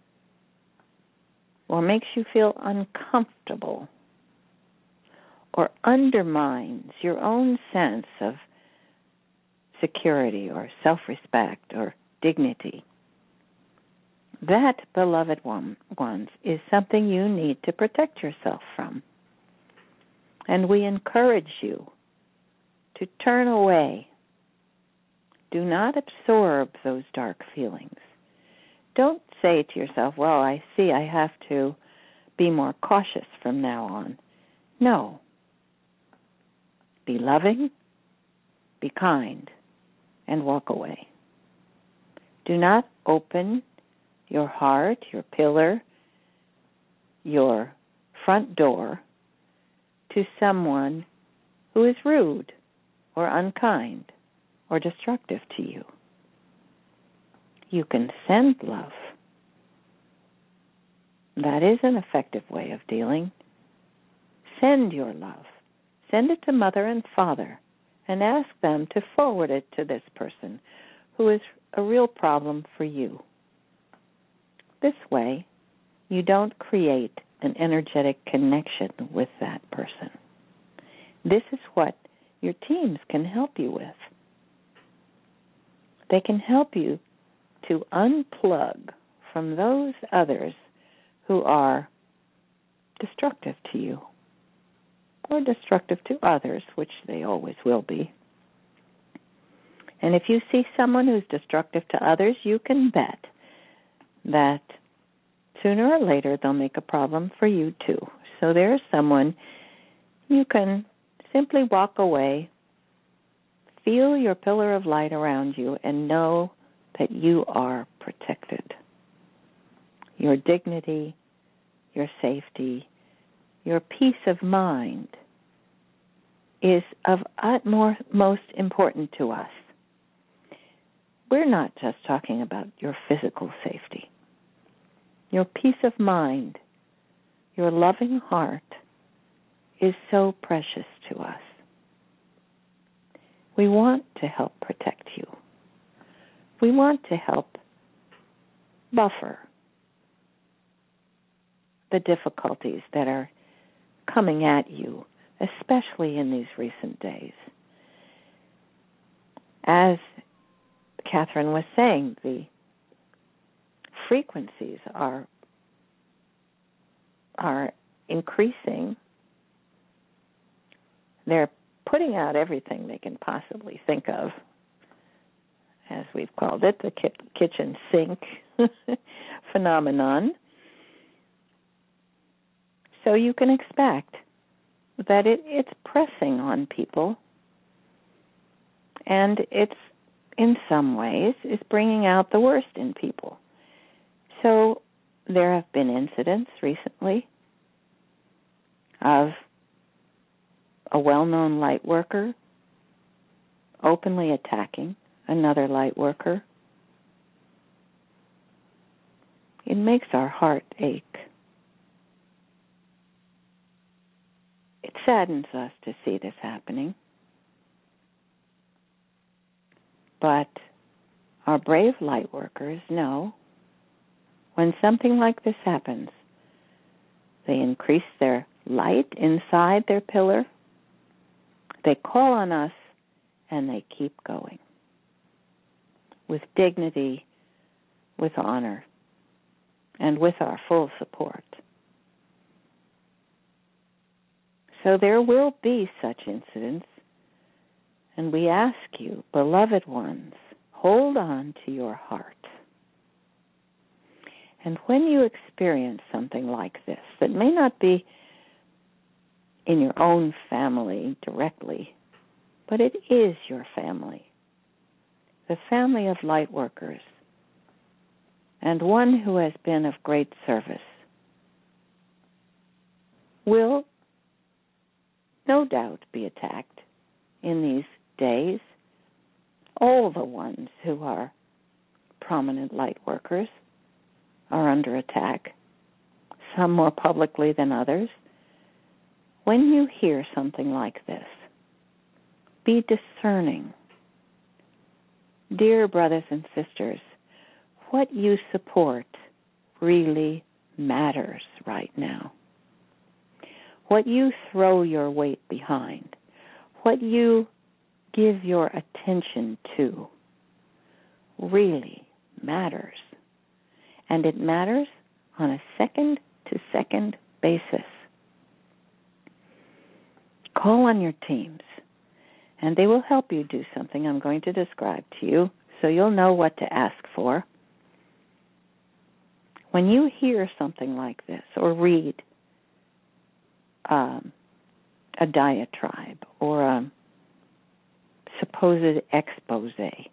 or makes you feel uncomfortable or undermines your own sense of security or self-respect or dignity, that, beloved one, ones, is something you need to protect yourself from. And we encourage you to turn away. Do not absorb those dark feelings. Don't say to yourself, well, I see I have to be more cautious from now on. No. Be loving, be kind, and walk away. Do not open your heart, your pillar, your front door to someone who is rude or unkind or destructive to you. You can send love. That is an effective way of dealing. Send your love. Send it to Mother and Father and ask them to forward it to this person who is a real problem for you. This way, you don't create an energetic connection with that person. This is what your teams can help you with. They can help you to unplug from those others who are destructive to you or destructive to others, which they always will be. And if you see someone who's destructive to others, you can bet that sooner or later they'll make a problem for you too. So there's someone you can simply walk away, feel your pillar of light around you, and know that you are protected. Your dignity, your safety, your peace of mind is of utmost importance to us. We're not just talking about your physical safety. your peace of mind, your loving heart is so precious to us. We want to help protect you. We want to help buffer the difficulties that are coming at you, especially in these recent days. As Catherine was saying, the frequencies are are increasing. They're putting out everything they can possibly think of, as we've called it, the ki- kitchen sink phenomenon. So you can expect that it, it's pressing on people, and it's, in some ways, is bringing out the worst in people. So there have been incidents recently of a well-known light worker openly attacking another light worker. It makes our heart ache. It saddens us to see this happening. But our brave light workers know when something like this happens, they increase their light inside their pillar, they call on us, and they keep going with dignity, with honor, and with our full support. So there will be such incidents, and we ask you, beloved ones, hold on to your heart. And when you experience something like this, that may not be in your own family directly, but it is your family, the family of light workers, and one who has been of great service, will no doubt be attacked in these days. All the ones who are prominent light workers are under attack, some more publicly than others. When you hear something like this, be discerning. Dear brothers and sisters, what you support really matters right now. What you throw your weight behind, what you give your attention to, really matters. And it matters on a second-to-second basis. Call on your teams, and they will help you do something I'm going to describe to you so you'll know what to ask for. When you hear something like this or read um, a diatribe or a supposed expose,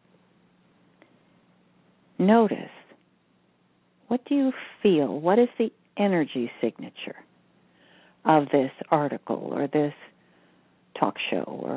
notice, what do you feel? What is the energy signature of this article or this talk show or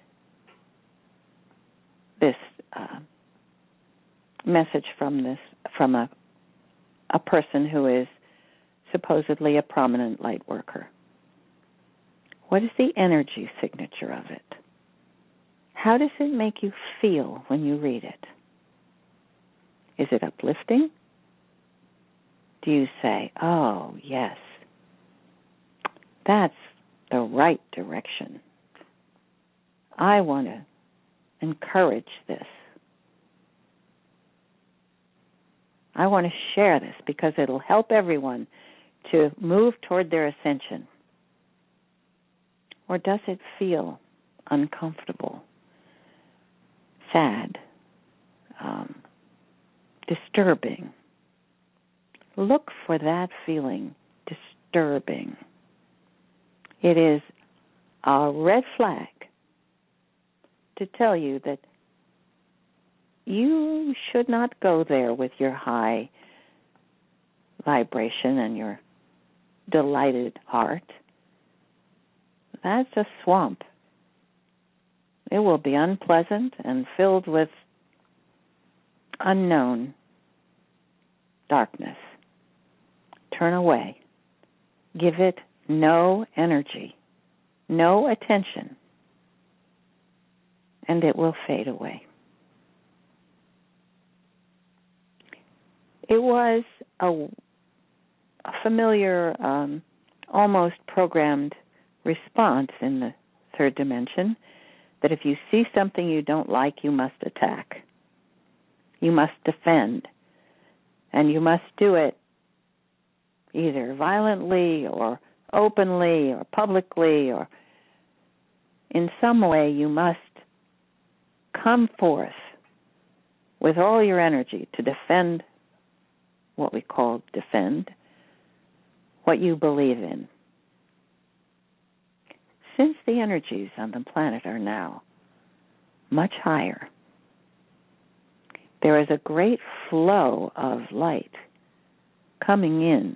this uh, message from this from a a person who is supposedly a prominent light worker? What is the energy signature of it? How does it make you feel when you read it? Is it uplifting? Do you say, oh, yes, that's the right direction. I want to encourage this. I want to share this because it'll help everyone to move toward their ascension. Or does it feel uncomfortable, sad, um, disturbing? Look for that feeling, disturbing. It is a red flag to tell you that you should not go there with your high vibration and your delighted heart. That's a swamp. It will be unpleasant and filled with unknown darkness. turn away. Give it no energy, no attention, and it will fade away. It was a, a familiar, um, almost programmed response in the third dimension that if you see something you don't like, you must attack. You must defend. And you must do it either violently or openly or publicly, or in some way you must come forth with all your energy to defend what we call defend, what you believe in. Since the energies on the planet are now much higher, there is a great flow of light coming in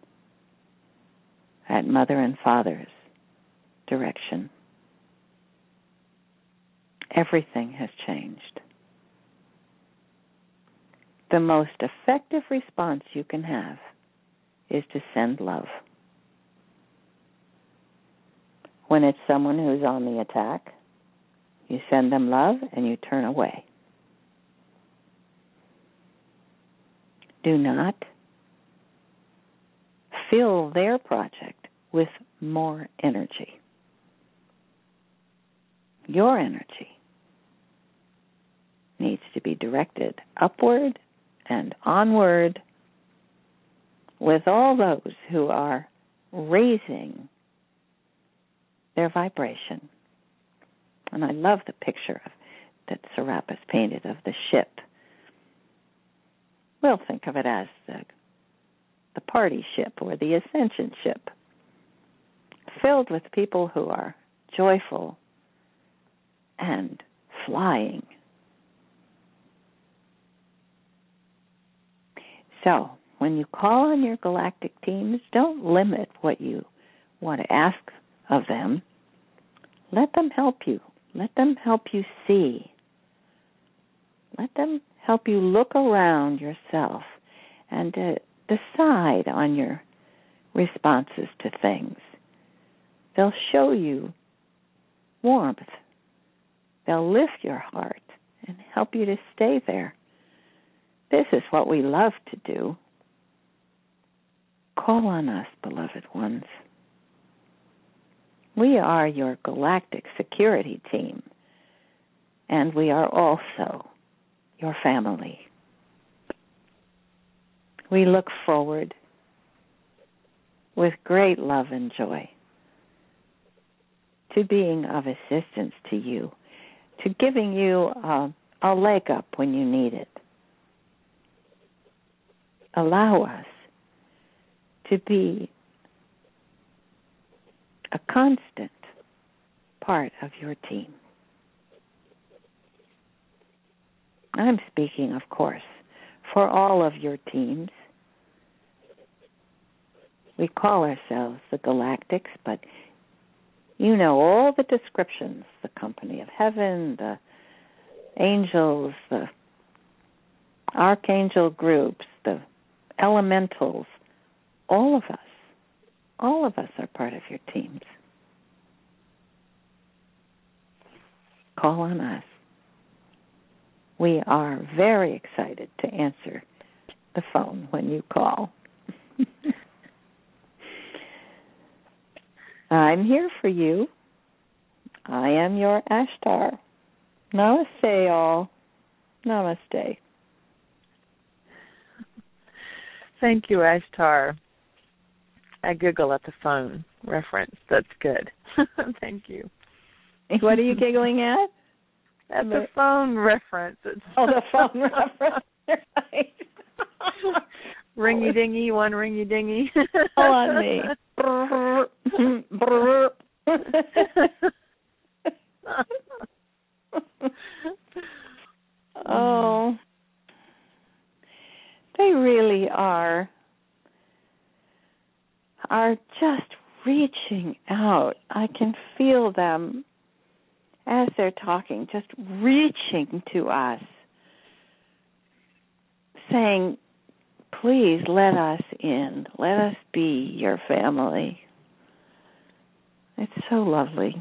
at Mother and Father's direction. Everything has changed. The most effective response you can have is to send love. When it's someone who's on the attack, you send them love and you turn away. Do not fill their project with more energy. Your energy needs to be directed upward and onward with all those who are raising their vibration. And I love the picture of, that Serapis painted of the ship. We'll think of it as the, the party ship or the ascension ship, filled with people who are joyful and flying. So, when you call on your galactic teams, don't limit what you want to ask of them. Let them help you. Let them help you see. Let them help you look around yourself and uh, decide on your responses to things. They'll show you warmth. They'll lift your heart and help you to stay there. This is what we love to do. Call on us, beloved ones. We are your galactic security team, and we are also your family. We look forward with great love and joy to being of assistance to you, to giving you a, a leg up when you need it. Allow us to be a constant part of your team. I'm speaking, of course, for all of your teams. We call ourselves the Galactics, but you know all the descriptions, the company of heaven, the angels, the archangel groups, the elementals, all of us, all of us are part of your teams. Call on us. We are very excited to answer the phone when you call. I'm here for you. I am your Ashtar. Namaste, all. Namaste. Thank you, Ashtar. I giggle at the phone reference. That's good. Thank you. What are you giggling at? At the phone reference. It's oh, the phone reference. Right. Ringy dingy, one ringy dingy. Call on me. Oh, they really are, are just reaching out. I can feel them as they're talking, just reaching to us, saying, please let us in. Let us be your family. It's so lovely.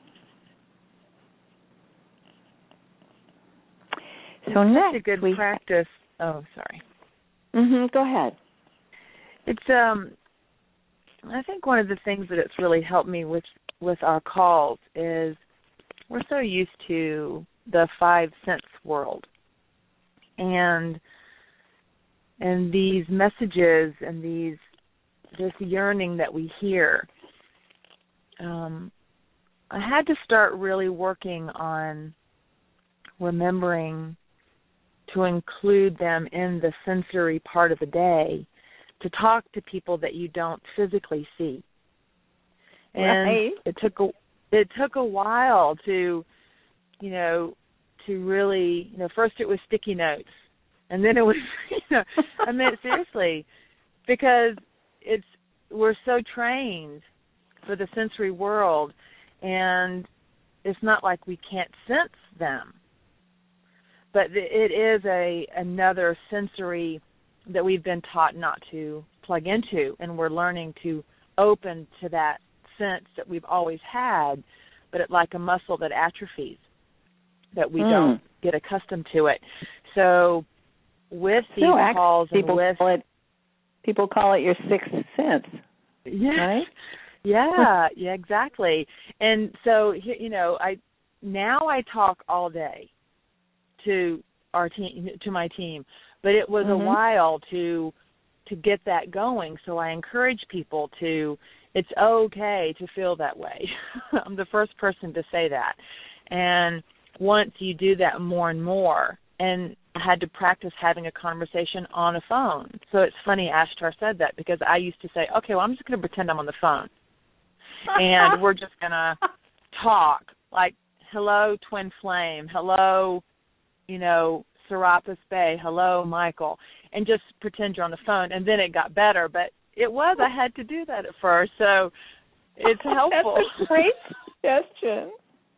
So it's next, such a good we practice. Oh, sorry. Mhm. Go ahead. It's um. I think one of the things that it's really helped me with with our calls is we're so used to the five sense world, and and these messages and these this yearning that we hear. Um, I had to start really working on remembering to include them in the sensory part of the day, to talk to people that you don't physically see. And right. it took a it took a while to, you know, to really, you know, first it was sticky notes, and then it was, you know, I mean, seriously, because it's we're so trained for the sensory world, and it's not like we can't sense them. But it is a another sensory that we've been taught not to plug into, and we're learning to open to that sense that we've always had, but it's like a muscle that atrophies, that we mm. don't get accustomed to it. So with these so calls and people with... Call it, people call it your sixth sense. Yeah, right? yeah, yeah, exactly. And so, you know, I now I talk all day to our team, to my team, but it was mm-hmm. a while to to get that going. So I encourage people to, it's okay to feel that way. I'm the first person to say that. And once you do that more and more, and I had to practice having a conversation on a phone. So it's funny Ashtar said that, because I used to say, okay, well, I'm just going to pretend I'm on the phone. And we're just going to talk, like, hello, Twin Flame, hello, you know, Serapis Bay, hello, Michael, and just pretend you're on the phone. And then it got better, but it was, I had to do that at first, so it's helpful. That's a great suggestion.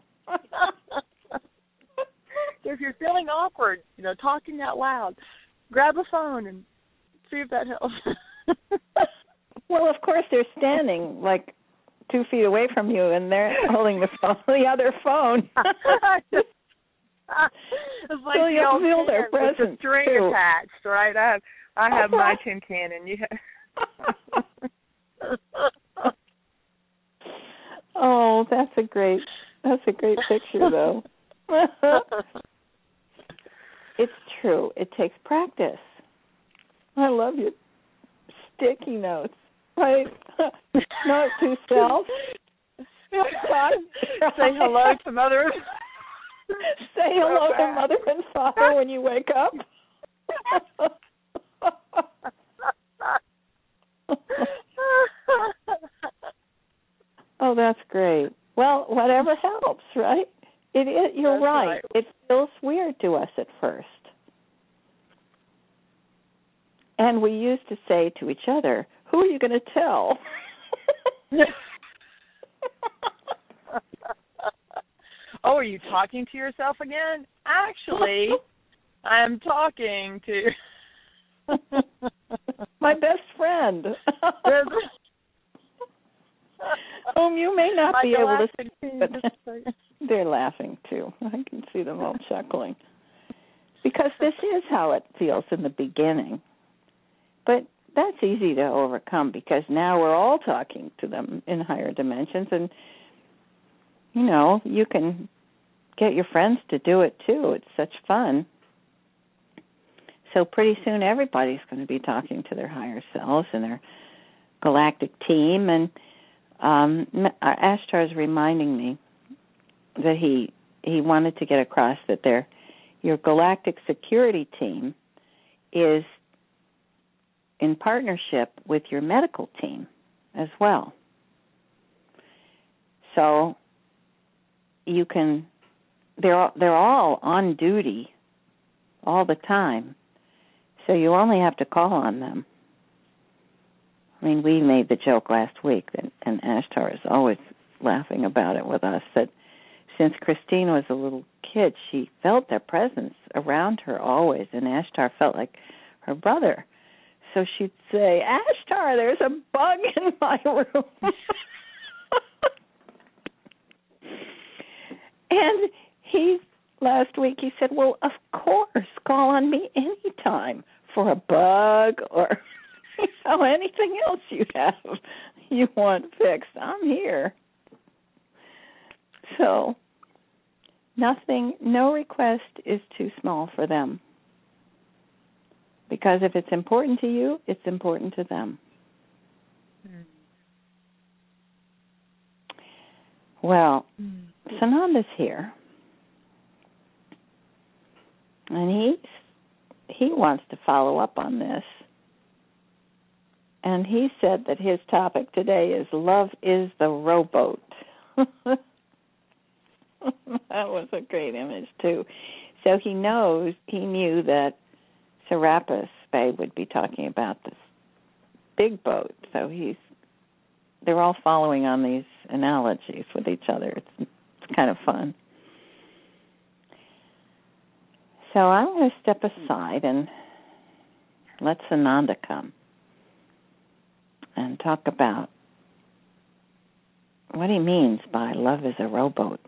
If you're feeling awkward, you know, talking out loud, grab a phone and see if that helps. Well, of course, they're standing like two feet away from you, and they're holding the phone, the other phone. It's like so the old feel can their with the string too. attached, right? I have, I have my tin can, and you have. Oh, that's a great, that's a great picture, though. It's true. It takes practice. I love your sticky notes. Right? Note to self. Say hello to mother. Say hello to mother and father when you wake up. Oh, that's great. Well, whatever helps, right? It is. You're right. right. It feels weird to us at first. And we used to say to each other, who are you going to tell? Oh, are you talking to yourself again? Actually, I'm talking to my best friend, whom you may not my be able to see, but they're laughing too. I can see them all chuckling. Because this is how it feels in the beginning. But that's easy to overcome, because now we're all talking to them in higher dimensions, and you know, you can get your friends to do it too. It's such fun. So pretty soon everybody's going to be talking to their higher selves and their galactic team. And um, Ashtar is reminding me that he he wanted to get across that their your galactic security team is in partnership with your medical team as well. So you can, they're they're all on duty all the time, so you only have to call on them. I mean, we made the joke last week, that, and Ashtar is always laughing about it with us, that since Christine was a little kid, she felt their presence around her always, and Ashtar felt like her brother. so she'd say, Ashtar, there's a bug in my room. And he, last week, he said, well, of course, call on me anytime for a bug or you know, anything else you have you want fixed. I'm here. So nothing, no request is too small for them. Because if it's important to you, it's important to them. Mm. Well, mm. Sananda's here. And he's, he wants to follow up on this. And he said that his topic today is Love is the Rowboat. That was a great image, too. So he knows, he knew that Serapis Bey would be talking about this big boat. So he's, they're all following on these analogies with each other. It's, it's kind of fun. So I'm going to step aside and let Sananda come and talk about what he means by love is a rowboat.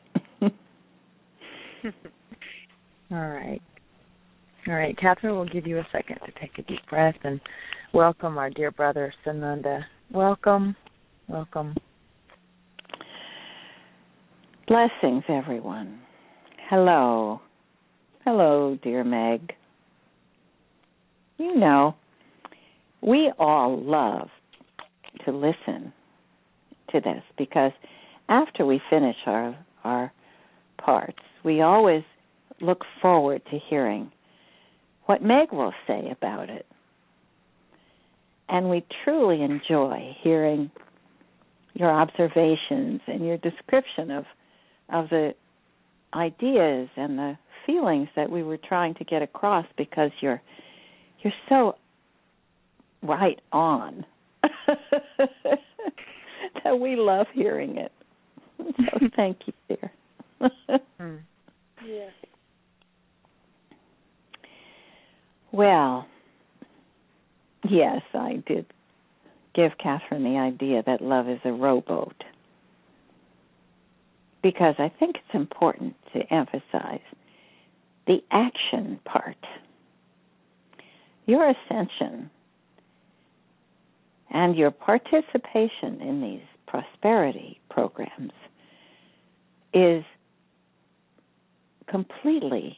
All right. All right, Catherine, we'll give you a second to take a deep breath and welcome our dear brother, Sananda. Welcome. Welcome. Blessings, everyone. Hello. Hello, dear Meg. You know, we all love to listen to this because after we finish our our parts, we always look forward to hearing what Meg will say about it. And we truly enjoy hearing your observations and your description of of the ideas and the feelings that we were trying to get across because you're you're so right on that we love hearing it. So thank you, dear. mm. Yeah. Well, yes, I did give Catherine the idea that love is a rowboat because I think it's important to emphasize the action part. Your ascension and your participation in these prosperity programs is completely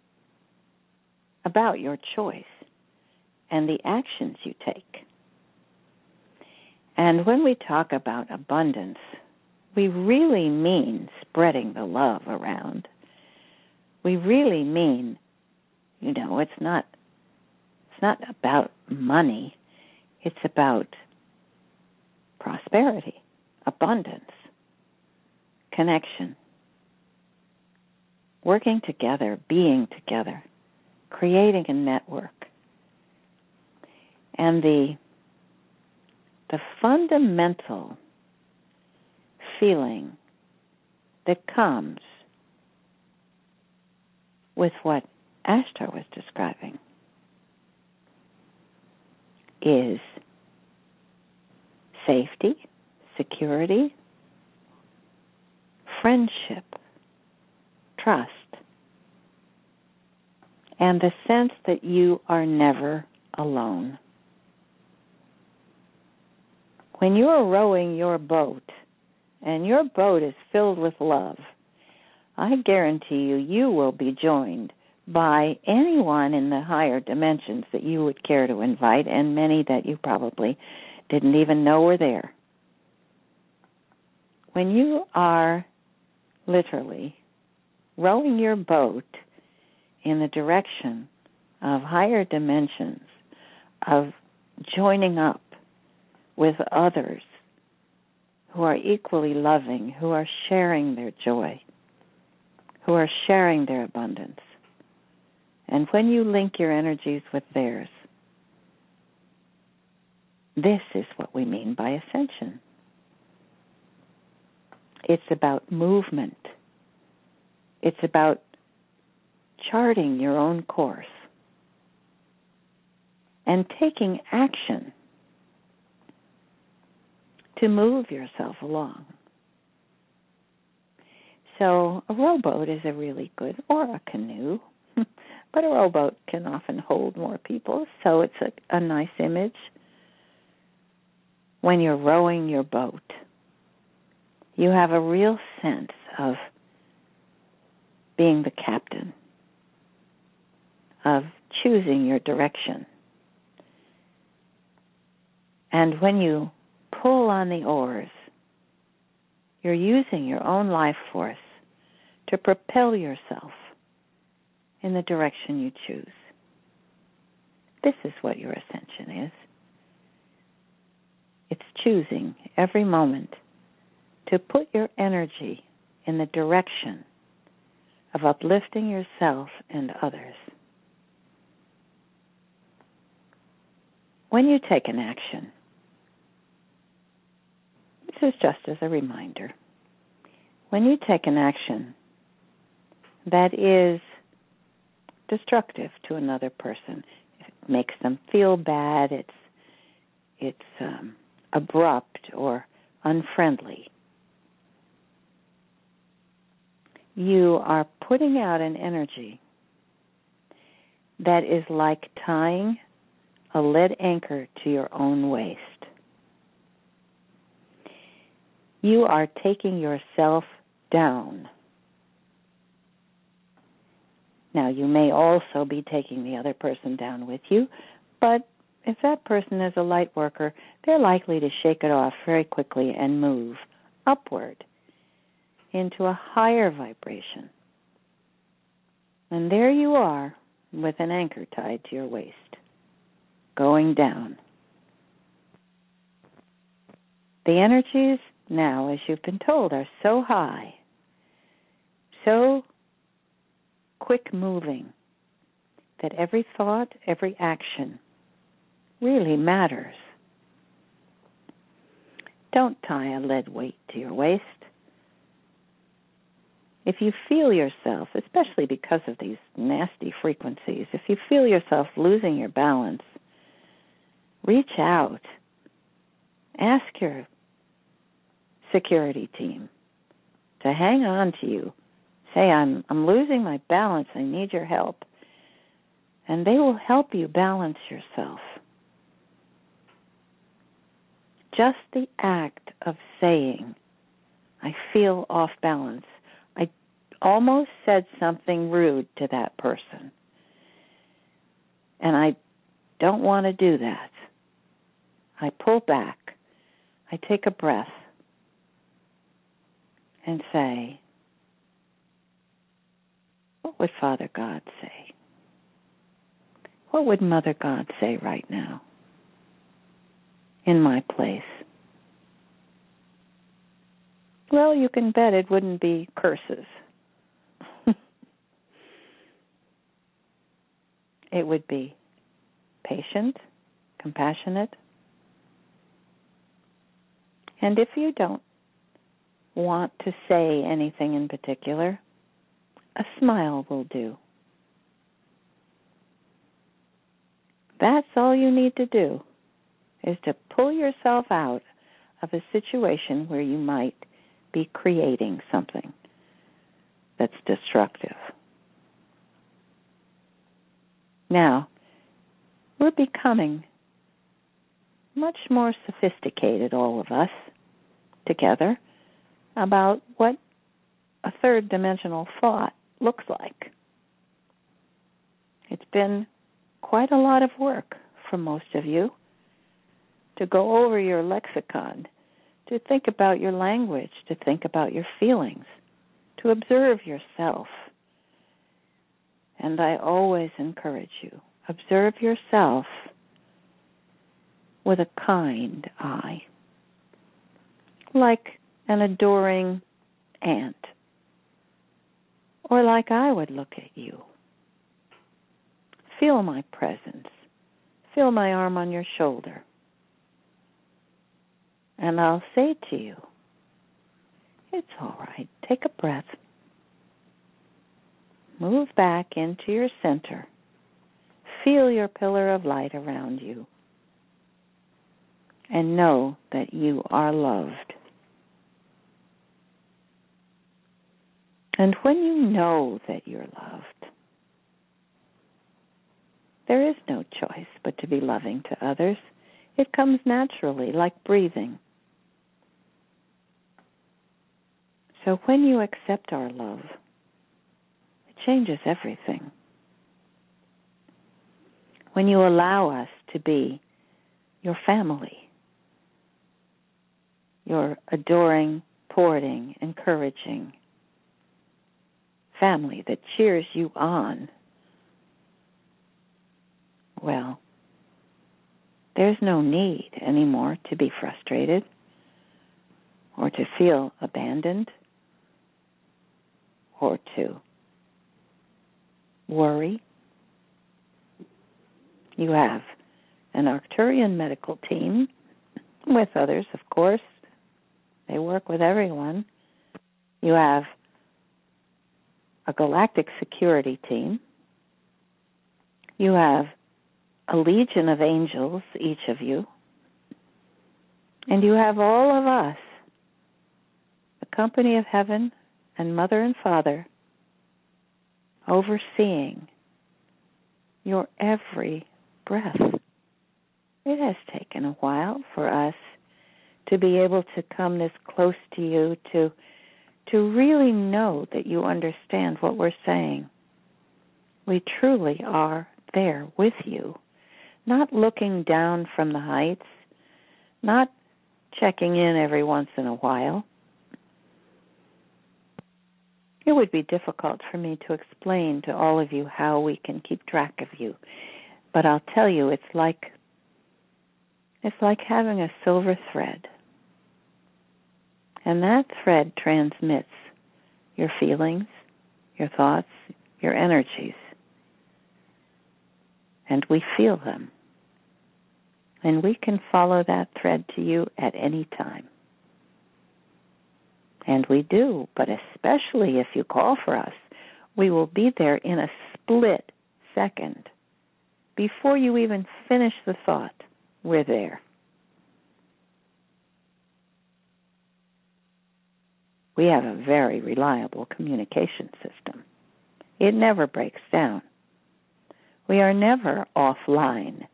about your choice and the actions you take. And when we talk about abundance, we really mean spreading the love around. We really mean, you know, it's not it's not about money. It's about prosperity, abundance, connection, working together, being together, creating a network. And the the fundamental feeling that comes with what Ashtar was describing is safety, security, friendship, trust, and the sense that you are never alone. When you are rowing your boat, and your boat is filled with love, I guarantee you, you will be joined by anyone in the higher dimensions that you would care to invite, and many that you probably didn't even know were there. When you are literally rowing your boat in the direction of higher dimensions, of joining up with others who are equally loving, who are sharing their joy, who are sharing their abundance. And when you link your energies with theirs, this is what we mean by ascension. It's about movement. It's about charting your own course. and taking action to move yourself along. So a rowboat is a really good, or a canoe, but a rowboat can often hold more people, so it's a, a nice image. When you're rowing your boat, you have a real sense of being the captain, of choosing your direction. And when you pull on the oars, you're using your own life force to propel yourself in the direction you choose. This is what your ascension is. It's choosing every moment to put your energy in the direction of uplifting yourself and others. When you take an action, this is just as a reminder, when you take an action that is destructive to another person, it makes them feel bad, it's it's um, abrupt or unfriendly, you are putting out an energy that is like tying a lead anchor to your own waist. You are taking yourself down. Now, you may also be taking the other person down with you, but if that person is a light worker, they're likely to shake it off very quickly and move upward into a higher vibration. And there you are with an anchor tied to your waist, going down. The energies now, as you've been told, are so high, so quick moving, that every thought, every action really matters. Don't tie a lead weight to your waist. If you feel yourself, especially because of these nasty frequencies, if you feel yourself losing your balance, reach out. Ask your security team to hang on to you. Say, I'm I'm losing my balance, I need your help. And they will help you balance yourself. Just the act of saying, I feel off balance. I almost said something rude to that person, and I don't want to do that. I pull back. I take a breath and say, what would Father God say? What would Mother God say right now in my place? Well, you can bet it wouldn't be curses. It would be patient, compassionate. And if you don't want to say anything in particular, a smile will do. That's all you need to do, is to pull yourself out of a situation where you might be creating something that's destructive. Now, we're becoming much more sophisticated, all of us, together, about what a third-dimensional thought looks like. It's been quite a lot of work for most of you to go over your lexicon, to think about your language, to think about your feelings, to observe yourself. And I always encourage you, observe yourself with a kind eye, like an adoring aunt, or like I would look at you. Feel my presence. Feel my arm on your shoulder. And I'll say to you, it's all right. Take a breath. Move back into your center. Feel your pillar of light around you and know that you are loved. And when you know that you're loved, there is no choice but to be loving to others. It comes naturally, like breathing. So when you accept our love, it changes everything. When you allow us to be your family, your adoring, supporting, encouraging family that cheers you on, well, there's no need anymore to be frustrated or to feel abandoned or to worry. You have an Arcturian medical team with others, of course. They work with everyone. You have a galactic security team. You have a legion of angels, each of you. And you have all of us, the company of heaven and Mother and Father, overseeing your every breath. It has taken a while for us to be able to come this close to you, to to really know that you understand what we're saying. We truly are there with you, not looking down from the heights, not checking in every once in a while. It would be difficult for me to explain to all of you how we can keep track of you, but I'll tell you, it's like it's like having a silver thread. And that thread transmits your feelings, your thoughts, your energies. And we feel them. And we can follow that thread to you at any time. And we do, but especially if you call for us, we will be there in a split second. Before you even finish the thought, we're there. We have a very reliable communication system. It never breaks down. We are never offline.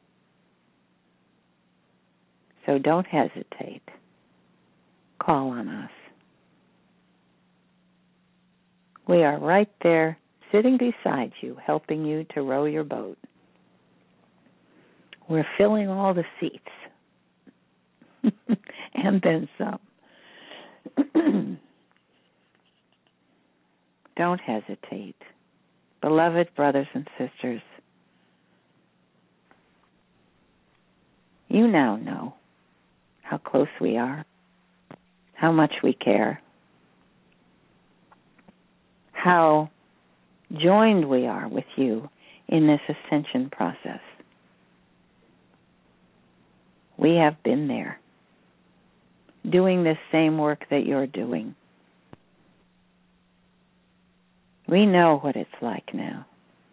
So don't hesitate. Call on us. We are right there, sitting beside you, helping you to row your boat. We're filling all the seats, and then some. Don't hesitate. Beloved brothers and sisters, you now know how close we are, how much we care, how joined we are with you in this ascension process. We have been there, doing this same work that you're doing. We know what it's like now.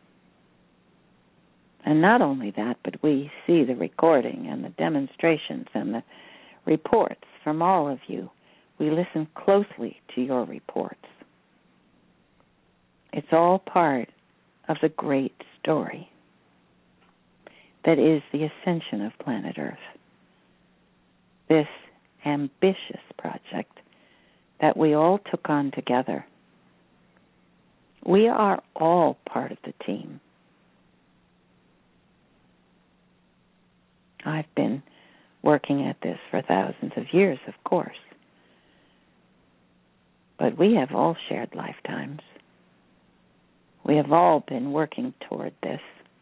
And not only that, but we see the recording and the demonstrations and the reports from all of you. We listen closely to your reports. It's all part of the great story that is the ascension of planet Earth. This ambitious project that we all took on together. We are all part of the team. I've been working at this for thousands of years, of course. But we have all shared lifetimes. We have all been working toward this.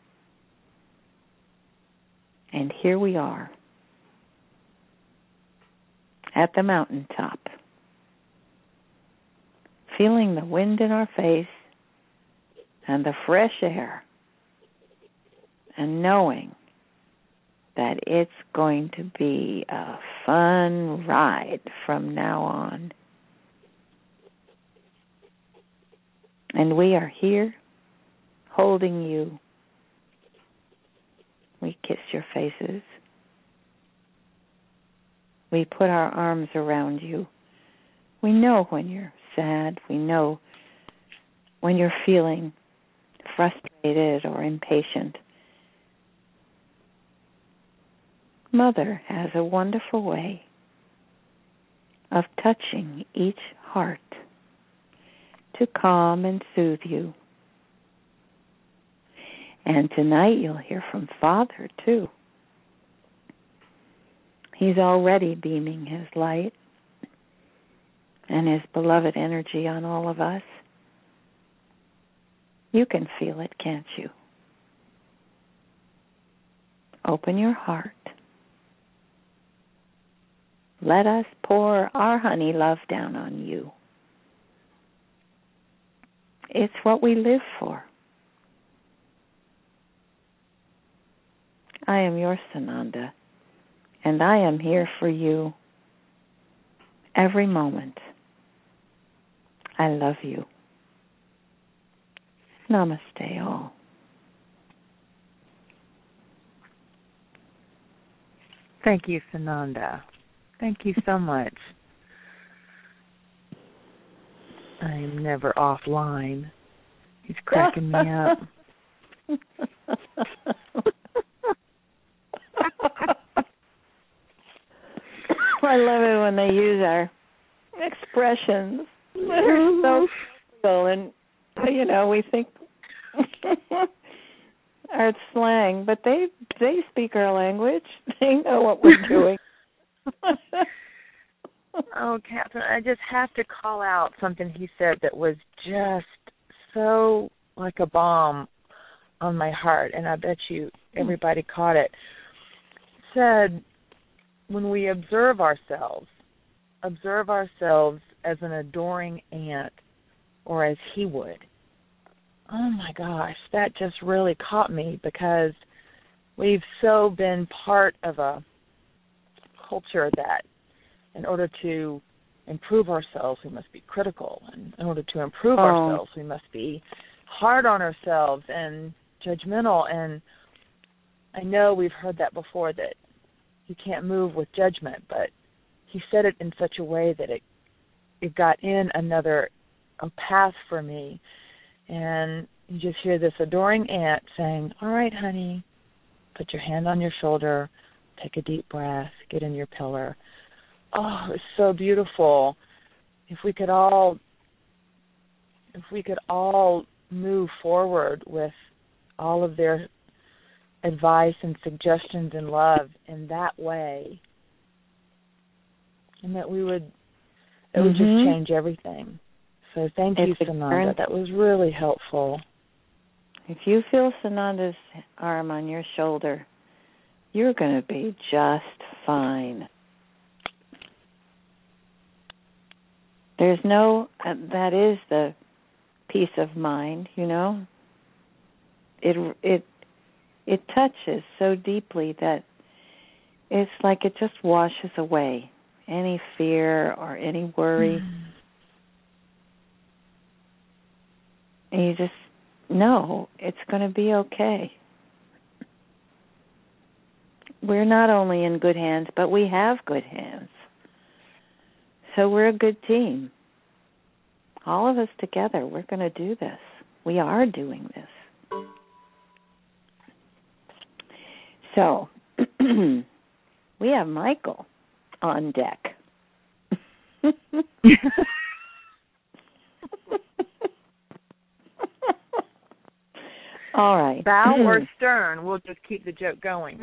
And here we are, at the mountaintop, feeling the wind in our face and the fresh air, and knowing that it's going to be a fun ride from now on. And we are here holding you We kiss your faces. We put our arms around you. We know when you're sad. We know when you're feeling frustrated or impatient. Mother has a wonderful way of touching each heart to calm and soothe you. And tonight you'll hear from Father, too. He's already beaming his light and his beloved energy on all of us. You can feel it, can't you? Open your heart. Let us pour our honey love down on you. It's what we live for. I am your Sananda, and I am here for you every moment. I love you. Namaste, all. Thank you, Sananda. Thank you so much. I'm never offline. He's cracking me up. I love it when they use our expressions. They're so cool, and you know we think our slang, but they they speak our language. They know what we're doing. Oh, Catherine, I just have to call out something he said that was just so like a bomb on my heart, and I bet you everybody caught it. He said, when we observe ourselves, observe ourselves as an adoring aunt, or as he would. Oh, my gosh, that just really caught me, because we've so been part of a culture that in order to improve ourselves, we must be critical. And in order to improve oh. ourselves, we must be hard on ourselves and judgmental. And I know we've heard that before, that you can't move with judgment, but he said it in such a way that it it got in another a path for me. And you just hear this adoring aunt saying, all right, honey, put your hand on your shoulder, take a deep breath, get in your pillar. Oh, it's so beautiful. If we could all, if we could all move forward with all of their advice and suggestions and love in that way, and that we would, it would mm-hmm. just change everything. So thank it's you, Sananda. That was really helpful. If you feel Sananda's arm on your shoulder, you're going to be just fine. There's no, uh, that is the peace of mind, you know. It it it touches so deeply that it's like it just washes away any fear or any worry. Mm. And you just know it's going to be okay. We're not only in good hands, but we have good hands. So we're a good team. All of us together, we're going to do this. We are doing this. So, we have Michael on deck. All right. Bow or stern, we'll just keep the joke going.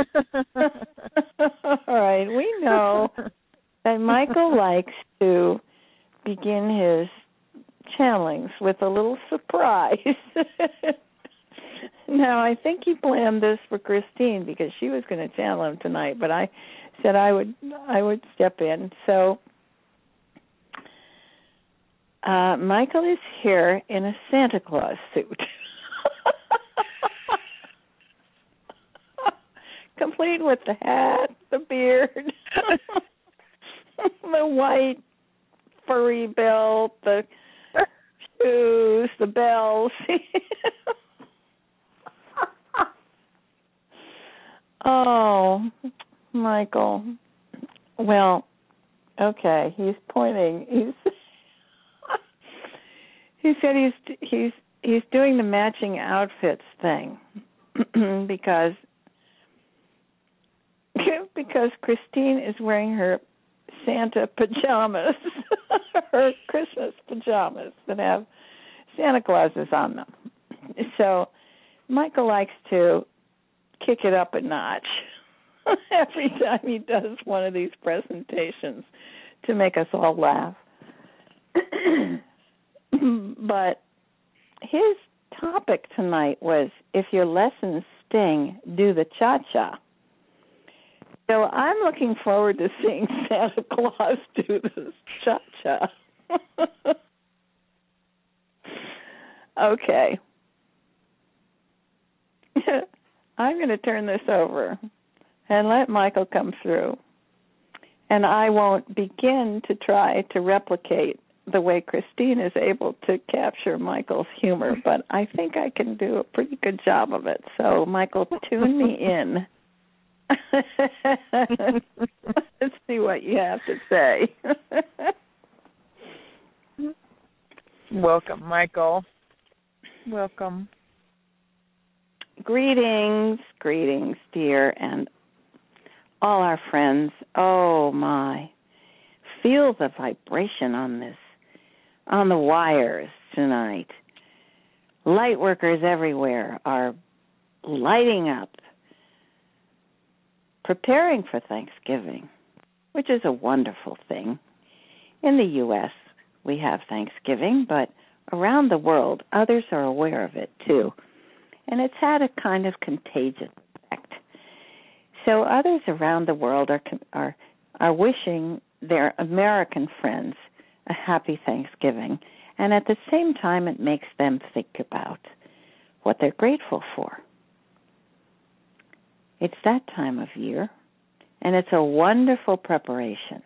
All right. We know that Michael likes to begin his channelings with a little surprise. Now, I think he planned this for Christine because she was going to channel him tonight, but I said I would I would step in. So uh, Michael is here in a Santa Claus suit. Complete with the hat, the beard, the white furry belt, the shoes, the bells. Oh, Michael. Well, okay. He's pointing. He's he said he's he's he's doing the matching outfits thing because because Christine is wearing her Santa pajamas, her Christmas pajamas that have Santa Clauses on them. So Michael likes to kick it up a notch every time he does one of these presentations to make us all laugh. But his topic tonight was, if your lessons sting, do the cha-cha. So I'm looking forward to seeing Santa Claus do the cha-cha. Okay. I'm going to turn this over and let Michael come through. And I won't begin to try to replicate the way Christine is able to capture Michael's humor, but I think I can do a pretty good job of it. So, Michael, tune me in. Let's see what you have to say. Welcome, Michael. Welcome. Greetings, greetings, dear, and all our friends. Oh, my. Feel the vibration on this, on the wires tonight. Light workers everywhere are lighting up, preparing for Thanksgiving, which is a wonderful thing. In the U S, we have Thanksgiving, but around the world, others are aware of it, too. And it's had a kind of contagion effect. So others around the world are are are wishing their American friends a happy Thanksgiving, and at the same time it makes them think about what they're grateful for. It's that time of year, and it's a wonderful preparation.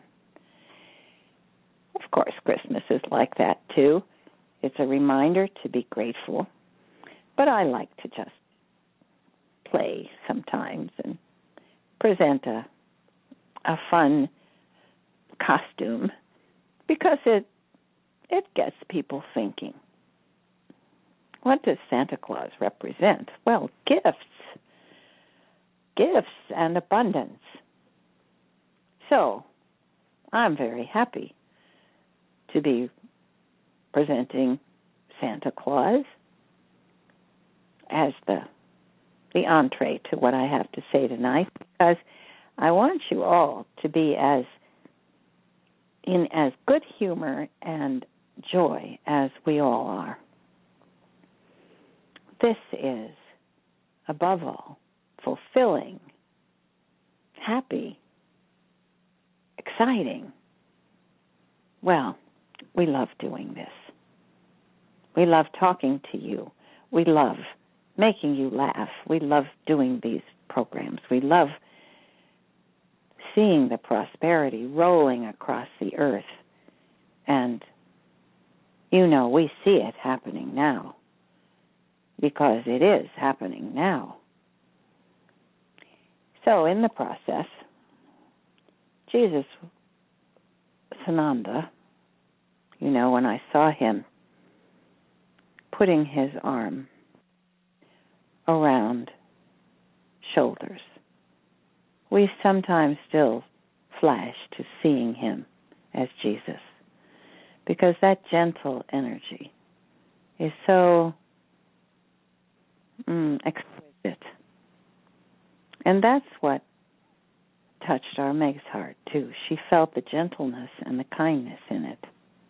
Of course, Christmas is like that, too. It's a reminder to be grateful. But I like to just play sometimes and present a a fun costume because it it gets people thinking. What does Santa Claus represent? Well, gifts. Gifts and abundance. So, I'm very happy to be presenting Santa Claus as the the entree to what I have to say tonight, because I want you all to be as in as good humor and joy as we all are. This is, above all, fulfilling, happy, exciting. Well, we love doing this. We love talking to you. We love making you laugh. We love doing these programs. We love seeing the prosperity rolling across the earth. And, you know, we see it happening now, because it is happening now. So, in the process, Jesus Sananda, you know, when I saw him putting his arm around shoulders, we sometimes still flash to seeing him as Jesus, because that gentle energy is so mm, exquisite. And that's what touched our Meg's heart, too. She felt the gentleness and the kindness in it.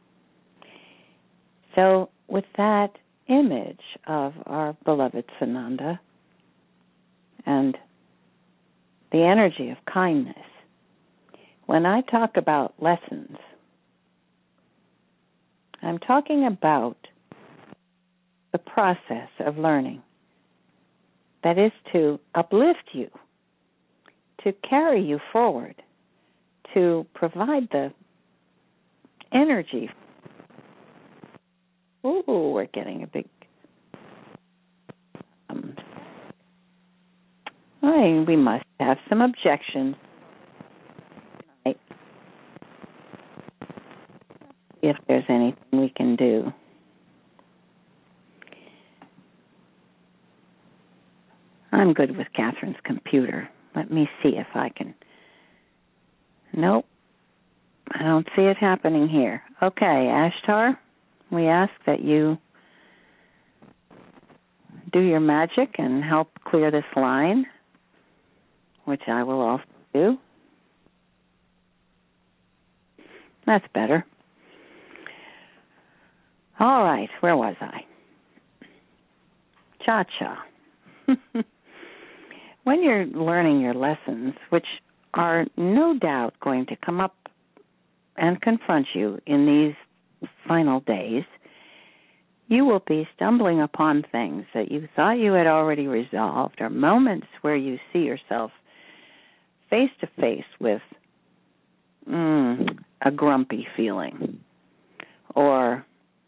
So with that image of our beloved Sananda and the energy of kindness, when I talk about lessons, I'm talking about the process of learning that is to uplift you, to carry you forward, to provide the energy. Ooh, we're getting a big... Um, I, we must have some objections. Right. If there's anything we can do. I'm good with Catherine's computer. Let me see if I can. Nope. I don't see it happening here. Okay, Ashtar, we ask that you do your magic and help clear this line, which I will also do. That's better. All right, where was I? Cha-cha. When you're learning your lessons, which are no doubt going to come up and confront you in these final days, you will be stumbling upon things that you thought you had already resolved, or moments where you see yourself face to face with mm, a grumpy feeling, or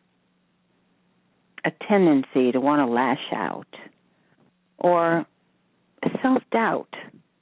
a tendency to want to lash out, or self-doubt.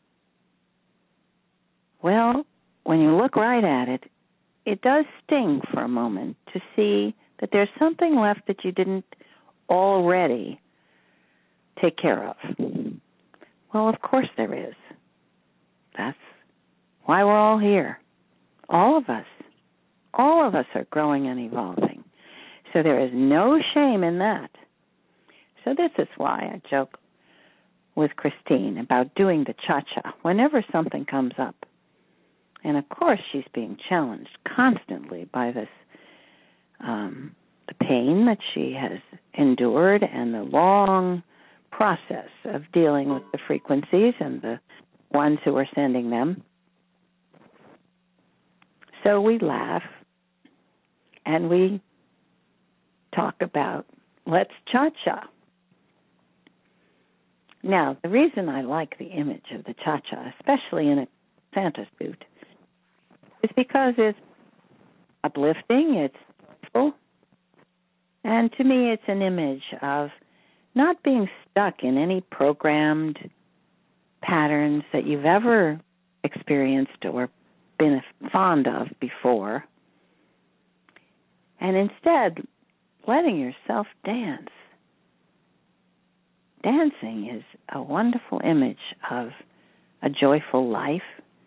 Well, when you look right at it, it does sting for a moment to see that there's something left that you didn't already take care of. Well, of course there is. That's why we're all here. All of us. All of us are growing and evolving. So there is no shame in that. So this is why I joke with Christine about doing the cha-cha whenever something comes up. And, of course, she's being challenged constantly by this, um, the pain that she has endured and the long process of dealing with the frequencies and the ones who are sending them. So we laugh and we talk about, let's cha-cha. Now, the reason I like the image of the cha-cha, especially in a Santa suit, is because it's uplifting, it's joyful, and to me it's an image of not being stuck in any programmed patterns that you've ever experienced or been fond of before, and instead letting yourself dance. Dancing is a wonderful image of a joyful life.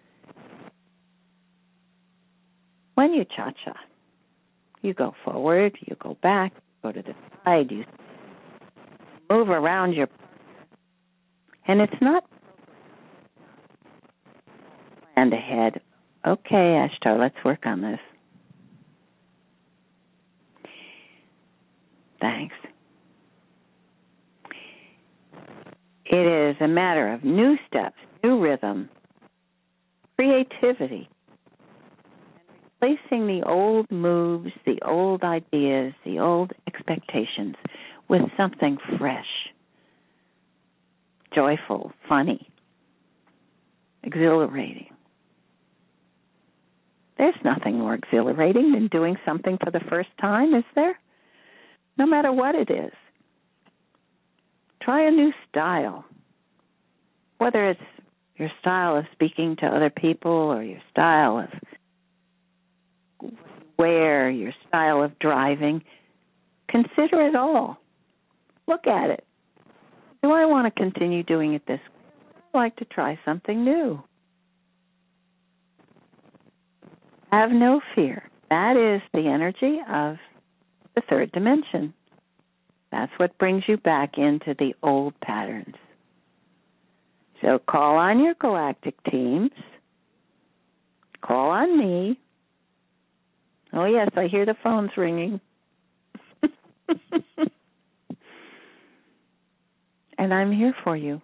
When you cha-cha, you go forward, you go back, you go to the side, you move around your... And it's not planned ahead. Okay, Ashtar, let's work on this. Thanks. It is a matter of new steps, new rhythm, creativity, and replacing the old moves, the old ideas, the old expectations with something fresh, joyful, funny, exhilarating. There's nothing more exhilarating than doing something for the first time, is there? No matter what it is. Try a new style, whether it's your style of speaking to other people or your style of wear, your style of driving. Consider it all. Look at it. Do I want to continue doing it this way? I'd like to try something new. Have no fear. That is the energy of the third dimension. That's what brings you back into the old patterns. So call on your galactic teams. Call on me. Oh, yes, I hear the phones ringing. And I'm here for you.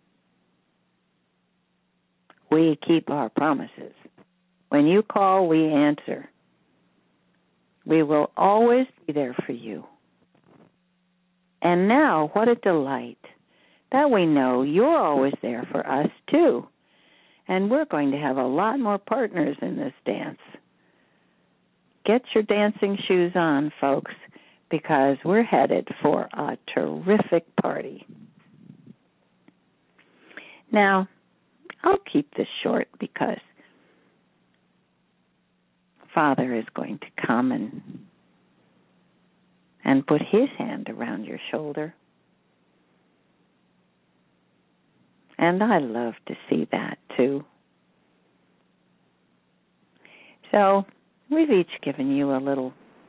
We keep our promises. When you call, we answer. We will always be there for you. And now, what a delight that we know you're always there for us, too. And we're going to have a lot more partners in this dance. Get your dancing shoes on, folks, because we're headed for a terrific party. Now, I'll keep this short because Father is going to come and and put his hand around your shoulder. And I love to see that too. So we've each given you a little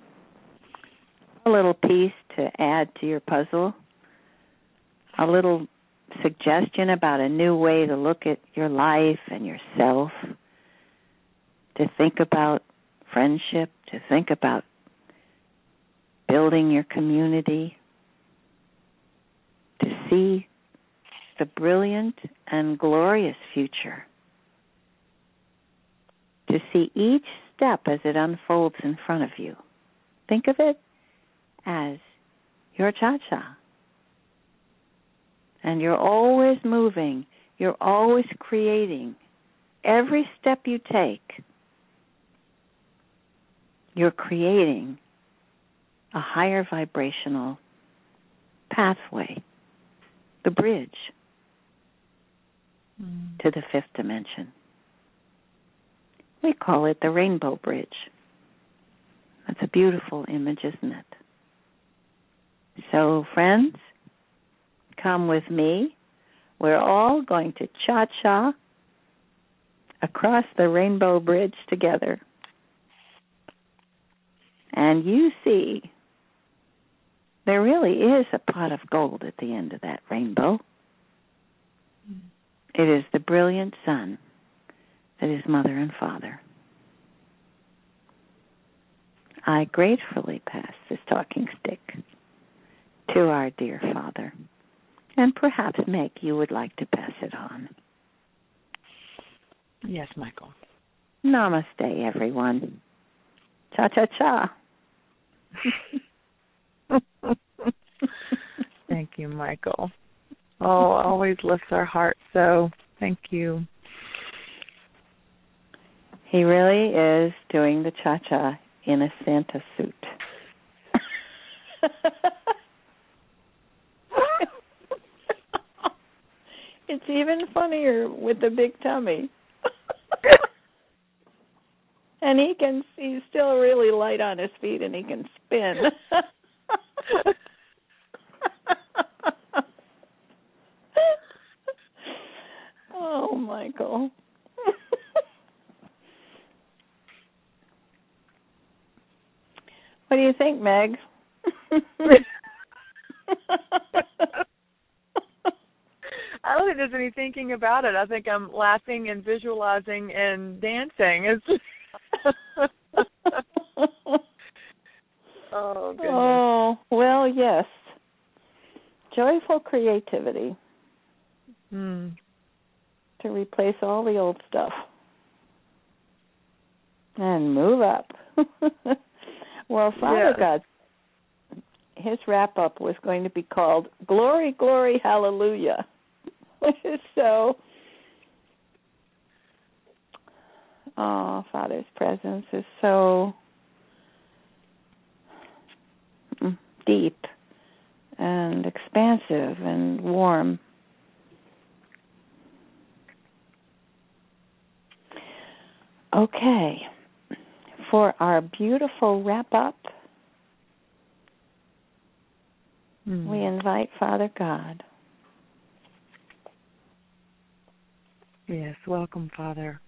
a little piece to add to your puzzle, a little suggestion about a new way to look at your life and yourself, to think about friendship, to think about building your community, to see the brilliant and glorious future, to see each step as it unfolds in front of you. Think of it as your cha-cha. And you're always moving, you're always creating. Every step you take, you're creating a higher vibrational pathway, the bridge mm. to the fifth dimension. We call it the Rainbow Bridge. That's a beautiful image, isn't it? So, friends, come with me. We're all going to cha-cha across the Rainbow Bridge together. And you see, there really is a pot of gold at the end of that rainbow. Mm. It is the brilliant sun that is Mother and Father. I gratefully pass this talking stick to our dear Father. And perhaps, Meg, you would like to pass it on. Yes, Michael. Namaste, everyone. Cha-cha-cha. Thank you, Michael. Oh, always lifts our hearts, so thank you. He really is doing the cha-cha in a Santa suit. It's even funnier with the big tummy. And he can, he's still really light on his feet and he can spin. Oh, Michael. What do you think, Meg? I don't think there's any thinking about it. I think I'm laughing and visualizing and dancing. It's just oh, goodness. Oh, well, yes. Joyful creativity. Hmm. To replace all the old stuff. And move up. Well, Father yes. God, his wrap-up was going to be called Glory, Glory, Hallelujah. So, oh, Father's presence is so deep and expansive and warm. Okay, for our beautiful wrap-up, mm. we invite Father God. Yes, welcome, Father.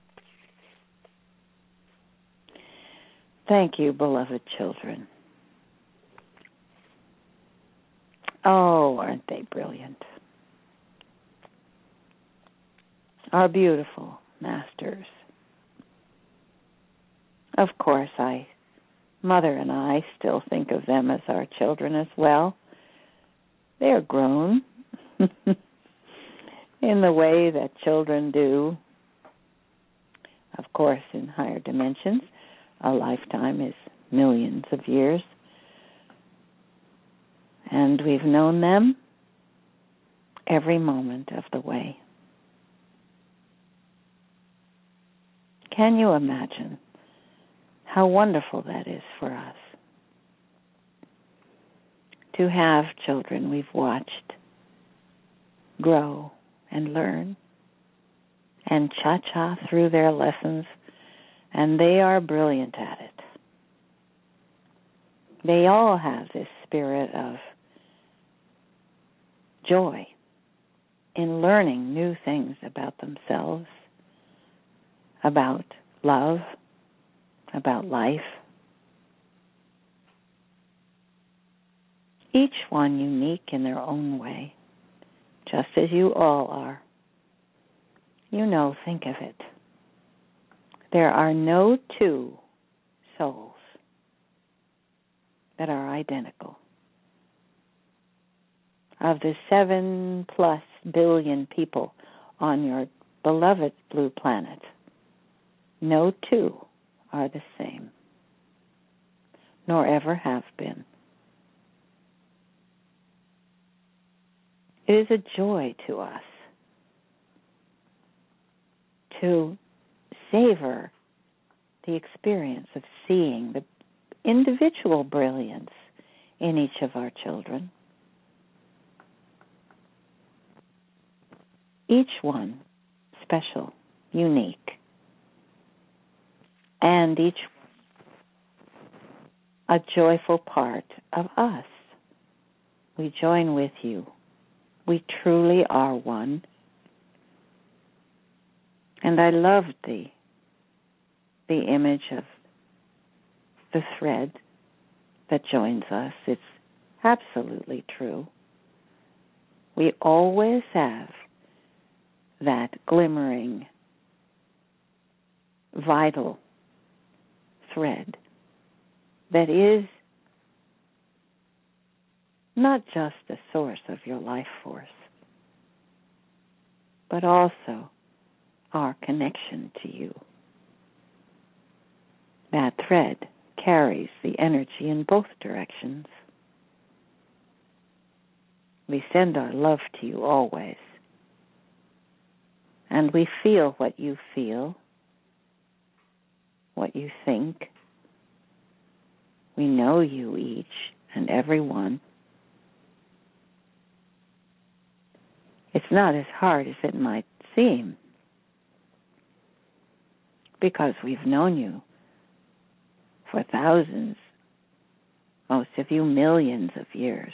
Thank you, beloved children. Oh, aren't they brilliant? Our beautiful masters. Of course, I, Mother and I still think of them as our children as well. They're grown in the way that children do. Of course, in higher dimensions, a lifetime is millions of years. And we've known them every moment of the way. Can you imagine how wonderful that is for us? To have children we've watched grow and learn and cha-cha through their lessons, and they are brilliant at it. They all have this spirit of joy in learning new things about themselves, about love, about life. Each one unique in their own way, just as you all are. You know, think of it. There are no two souls that are identical. Of the seven plus billion people on your beloved blue planet, no two are the same, nor ever have been. It is a joy to us to savor the experience of seeing the individual brilliance in each of our children. Each one special, unique, and each a joyful part of us. We join with you. We truly are one. And I love the the image of the thread that joins us. It's absolutely true. We always have that glimmering, vital thread that is not just the source of your life force, but also our connection to you. That thread carries the energy in both directions. We send our love to you always. And we feel what you feel, what you think. We know you, each and every one. It's not as hard as it might seem, because we've known you for thousands, most of you millions of years.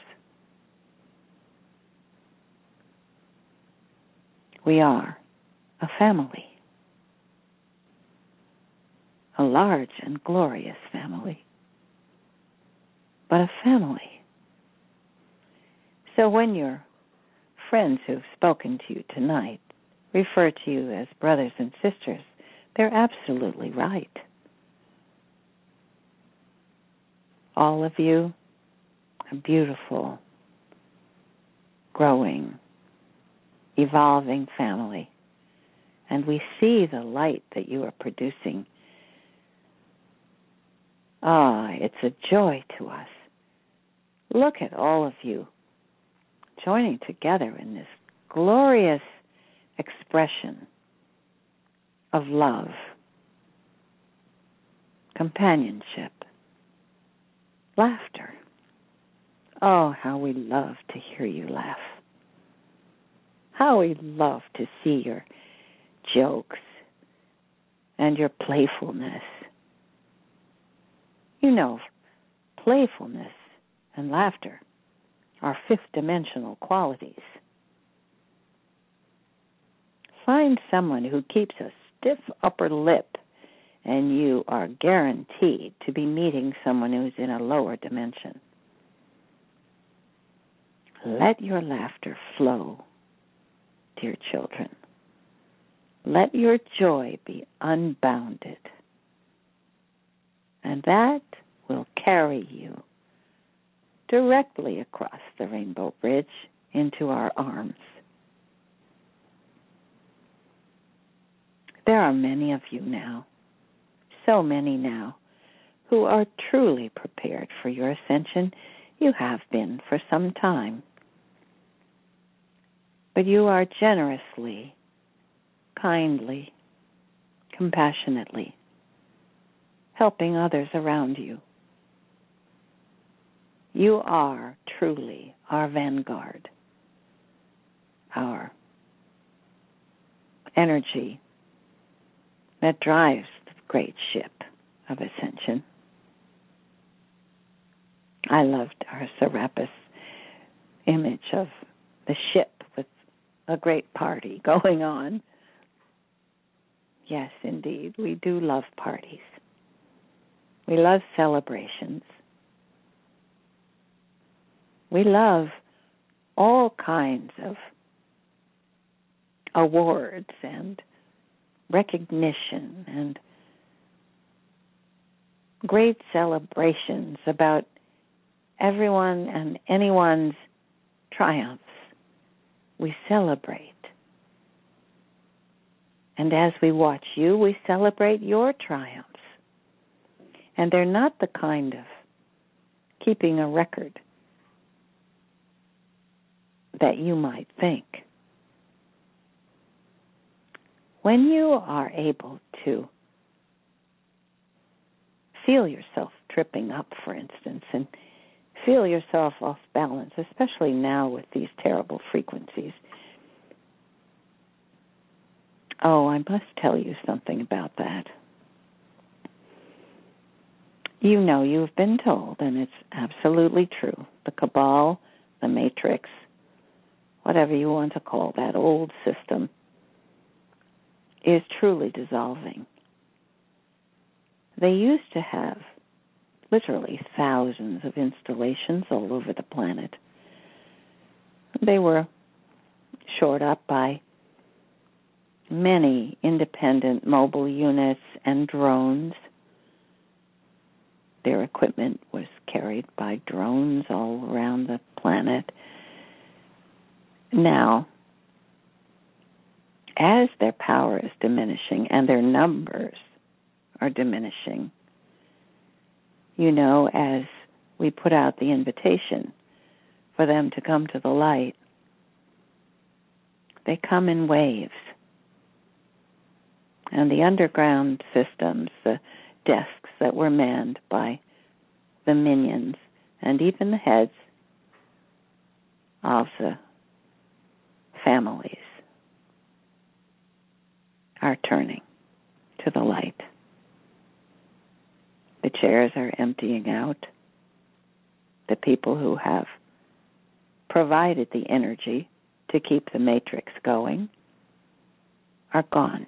We are a family, a large and glorious family, but a family. So when your friends who've spoken to you tonight refer to you as brothers and sisters, they're absolutely right. All of you are beautiful, growing, evolving family. And we see the light that you are producing. Ah, it's a joy to us. Look at all of you joining together in this glorious expression of love, companionship, laughter. Oh, how we love to hear you laugh. How we love to see your jokes and your playfulness. You know, playfulness and laughter are fifth-dimensional qualities. Find someone who keeps a stiff upper lip, and you are guaranteed to be meeting someone who's in a lower dimension. Let your laughter flow, dear children. Let your joy be unbounded. And that will carry you directly across the Rainbow Bridge into our arms. There are many of you now, so many now, who are truly prepared for your ascension. You have been for some time. But you are generously, kindly, compassionately helping others around you. You are truly our vanguard, our energy that drives the great ship of ascension. I loved our Serapis image of the ship with a great party going on. Yes, indeed, we do love parties. We love celebrations. We love all kinds of awards and recognition and great celebrations about everyone and anyone's triumphs. We celebrate. And as we watch you, we celebrate your triumphs. And they're not the kind of keeping a record that you might think. When you are able to feel yourself tripping up, for instance, and feel yourself off balance, especially now with these terrible frequencies. Oh, I must tell you something about that. You know, you've been told, and it's absolutely true, the cabal, the matrix, whatever you want to call that old system, is truly dissolving. They used to have literally thousands of installations all over the planet. They were shored up by many independent mobile units and drones. Their equipment was carried by drones all around the planet. Now, as their power is diminishing and their numbers are diminishing, you know, as we put out the invitation for them to come to the light, they come in waves. And the underground systems, the desks that were manned by the minions, and even the heads of the families, are turning to the light. The chairs are emptying out. The people who have provided the energy to keep the matrix going are gone.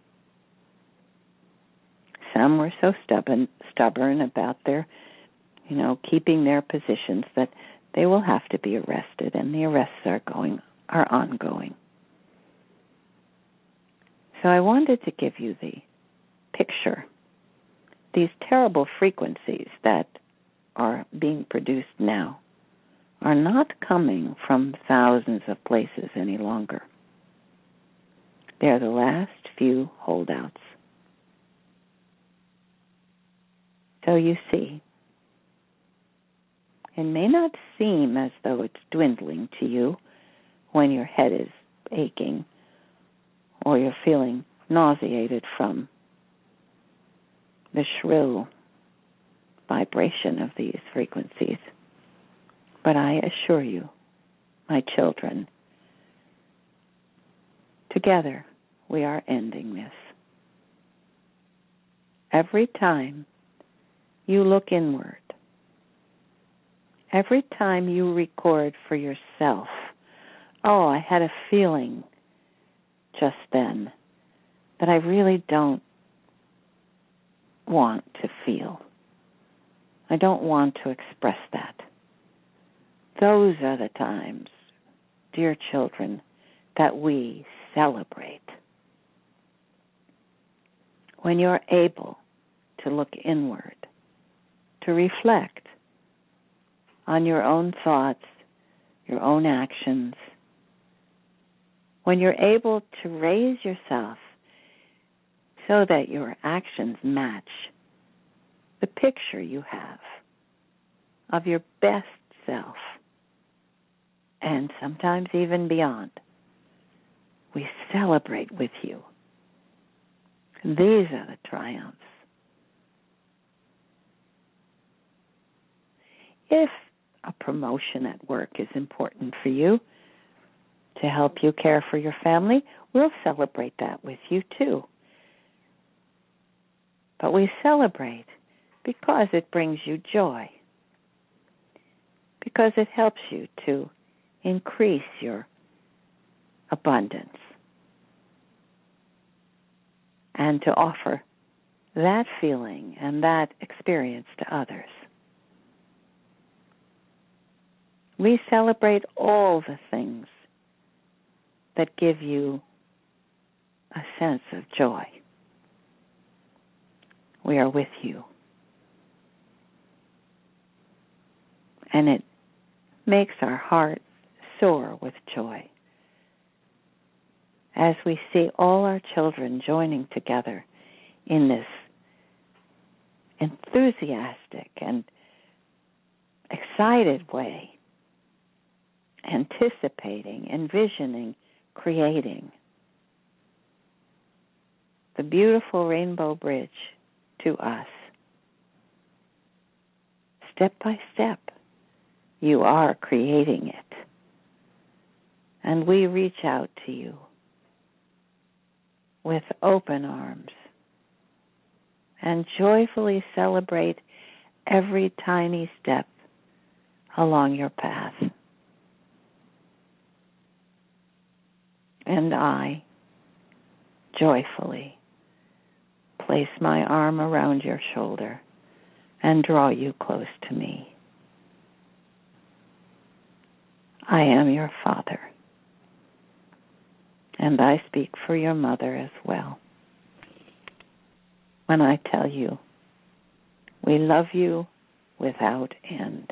Some were so stubborn, stubborn about their, you know, keeping their positions that they will have to be arrested, and the arrests are going, are ongoing. So I wanted to give you the picture. These terrible frequencies that are being produced now are not coming from thousands of places any longer. They're the last few holdouts. So you see, it may not seem as though it's dwindling to you when your head is aching or you're feeling nauseated from the shrill vibration of these frequencies. But I assure you, my children, together we are ending this. Every time you look inward, every time you record for yourself, oh, I had a feeling just then that I really don't want to feel. I don't want to express that. Those are the times, dear children, that we celebrate. When you're able to look inward, to reflect on your own thoughts, your own actions, when you're able to raise yourself so that your actions match the picture you have of your best self, and sometimes even beyond, we celebrate with you. These are the triumphs. If a promotion at work is important for you to help you care for your family, we'll celebrate that with you too. But we celebrate because it brings you joy, because it helps you to increase your abundance and to offer that feeling and that experience to others. We celebrate all the things that give you a sense of joy. We are with you. And it makes our heart soar with joy as we see all our children joining together in this enthusiastic and excited way, anticipating, envisioning, creating the beautiful Rainbow Bridge to us. Step by step, you are creating it. And we reach out to you with open arms and joyfully celebrate every tiny step along your path. And I joyfully place my arm around your shoulder and draw you close to me. I am your father, and I speak for your mother as well when I tell you we love you without end.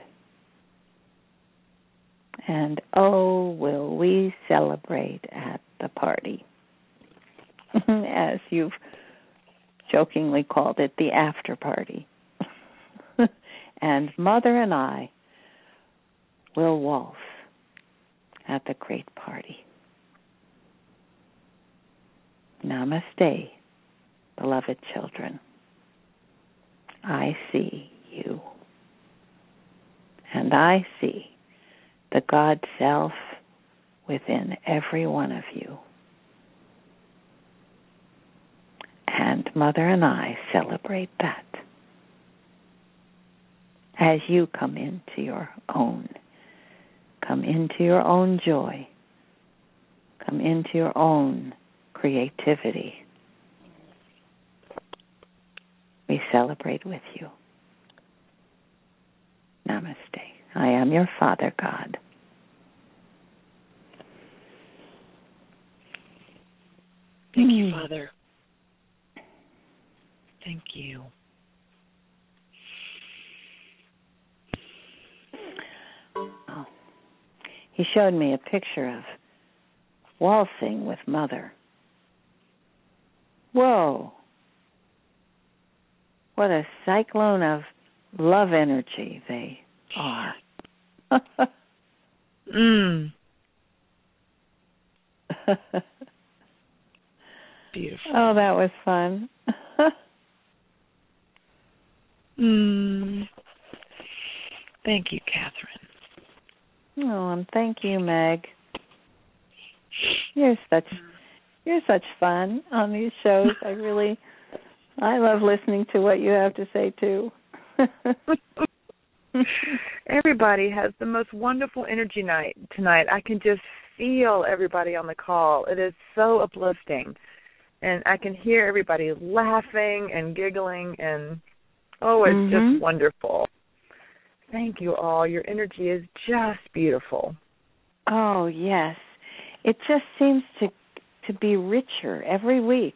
And oh, will we celebrate at the party, as you've jokingly called it, the after party. And Mother and I will waltz at the great party. Namaste, beloved children. I see you. And I see the God Self within every one of you. And Mother and I celebrate that as you come into your own. Come into your own joy. Come into your own creativity. We celebrate with you. Namaste. I am your Father God. Thank you, Father. Thank you. Oh. He showed me a picture of waltzing with Mother. Whoa. What a cyclone of love energy they are. mm. Beautiful. Oh, that was fun. mm. Thank you, Catherine. Oh, and thank you, Meg. You're such you're such fun on these shows. I really I love listening to what you have to say too. Everybody has the most wonderful energy night tonight. I can just feel everybody on the call. It is so uplifting. And I can hear everybody laughing and giggling, and oh, it's mm-hmm. just wonderful. Thank you all. Your energy is just beautiful. Oh, yes. It just seems to to be richer every week.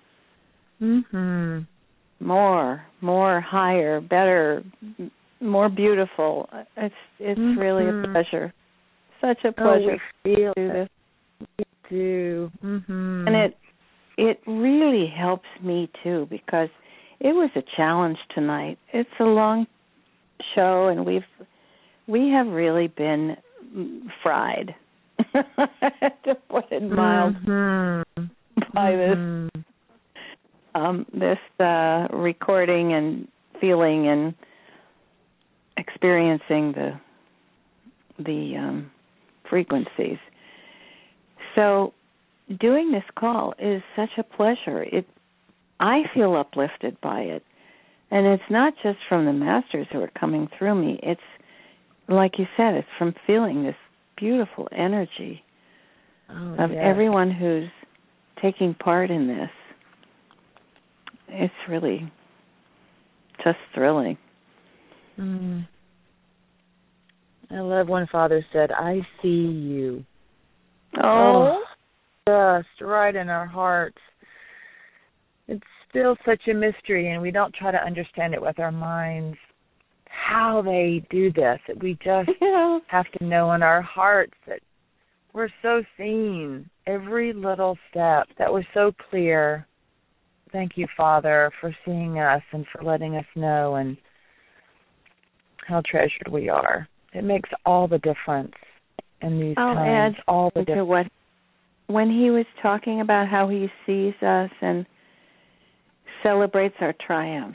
Mhm. More, more, higher, better, more beautiful. It's it's mm-hmm. really a pleasure. Such a pleasure oh, we feel to do this. We do. Mhm. And it it really helps me too, because it was a challenge tonight. It's a long show, and we've we have really been fried, to put it mild, mm-hmm. by mm-hmm. this um, this uh, recording and feeling and experiencing the the um, frequencies. So doing this call is such a pleasure. It, I feel uplifted by it. And it's not just from the masters who are coming through me. It's, like you said, it's from feeling this beautiful energy oh, of yes. everyone who's taking part in this. It's really just thrilling. Mm. I love when Father said, I see you. Oh. oh, just right in our hearts. It's still such a mystery, and we don't try to understand it with our minds, how they do this. We just yeah. have to know in our hearts that we're so seen, every little step, that we're so clear. Thank you, Father, for seeing us and for letting us know and how treasured we are. It makes all the difference in these I'll times. add all the to difference. what, when he was talking about how he sees us and celebrates our triumphs,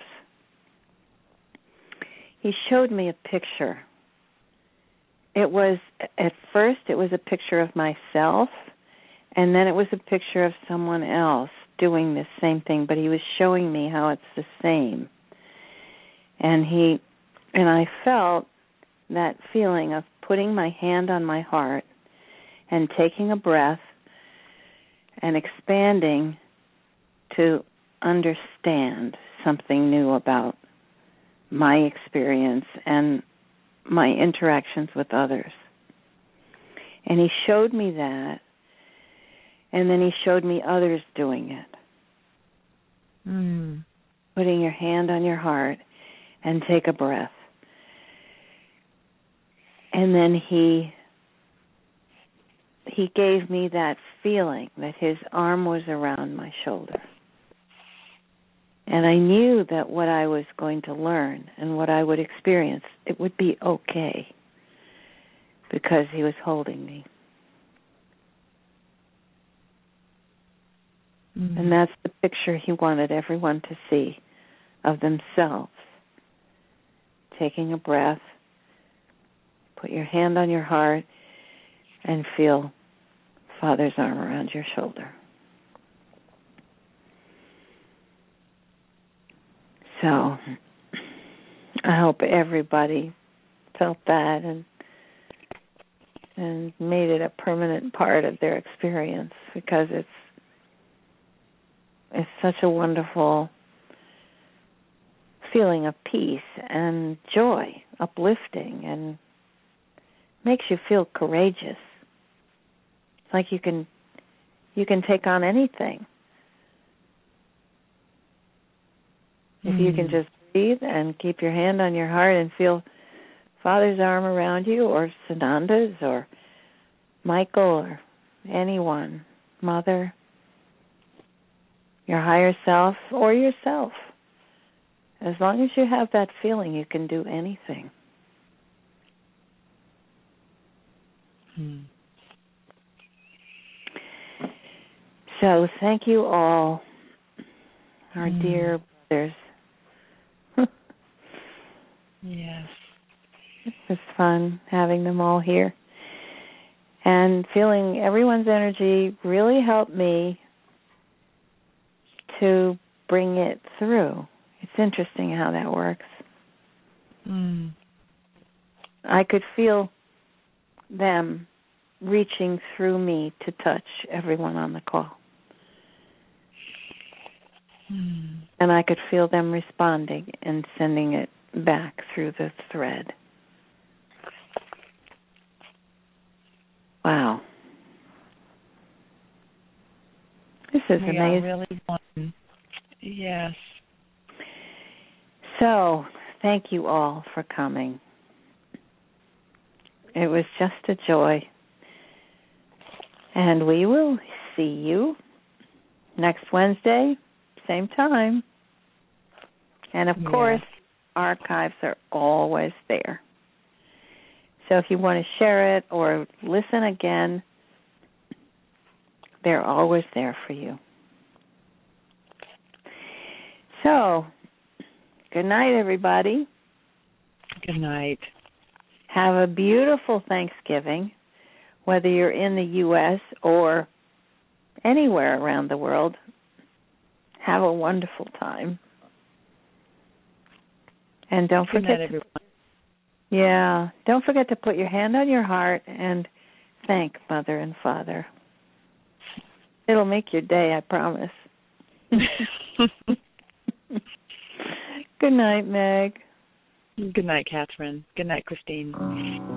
he showed me a picture. It was, at first, it was a picture of myself, and then it was a picture of someone else doing this same thing, but he was showing me how it's the same. And he, and I felt that feeling of putting my hand on my heart and taking a breath and expanding to understand something new about my experience and my interactions with others. And he showed me that, and then he showed me others doing it. Mm. Putting your hand on your heart and take a breath. And then he he gave me that feeling that his arm was around my shoulder. And I knew that what I was going to learn and what I would experience, it would be okay because he was holding me. Mm. And that's the picture he wanted everyone to see of themselves. Taking a breath, put your hand on your heart, and feel Father's arm around your shoulder. So I hope everybody felt that and and made it a permanent part of their experience, because it's it's such a wonderful feeling of peace and joy, uplifting, and makes you feel courageous. It's like you can you can take on anything. If you can just breathe and keep your hand on your heart and feel Father's arm around you, or Sananda's, or Michael, or anyone, Mother, your higher self, or yourself. As long as you have that feeling, you can do anything. Hmm. So thank you all, our Mm. dear brothers. Yes. It was fun having them all here. And feeling everyone's energy really helped me to bring it through. It's interesting how that works. Mm. I could feel them reaching through me to touch everyone on the call. Mm. And I could feel them responding and sending it back through the thread. Wow. This is we amazing. Are really one. Yes. So, thank you all for coming. It was just a joy. And we will see you next Wednesday, same time. And of Yes. course, archives are always there. So if you want to share it or listen again, they're always there for you. So, good night, everybody. Good night. Have a beautiful Thanksgiving, whether you're in the U S or anywhere around the world, have a wonderful time. And don't Good forget night, everyone. To, yeah, don't forget to put your hand on your heart and thank Mother and Father. It'll make your day, I promise. Good night, Meg. Good night, Catherine. Good night, Christine.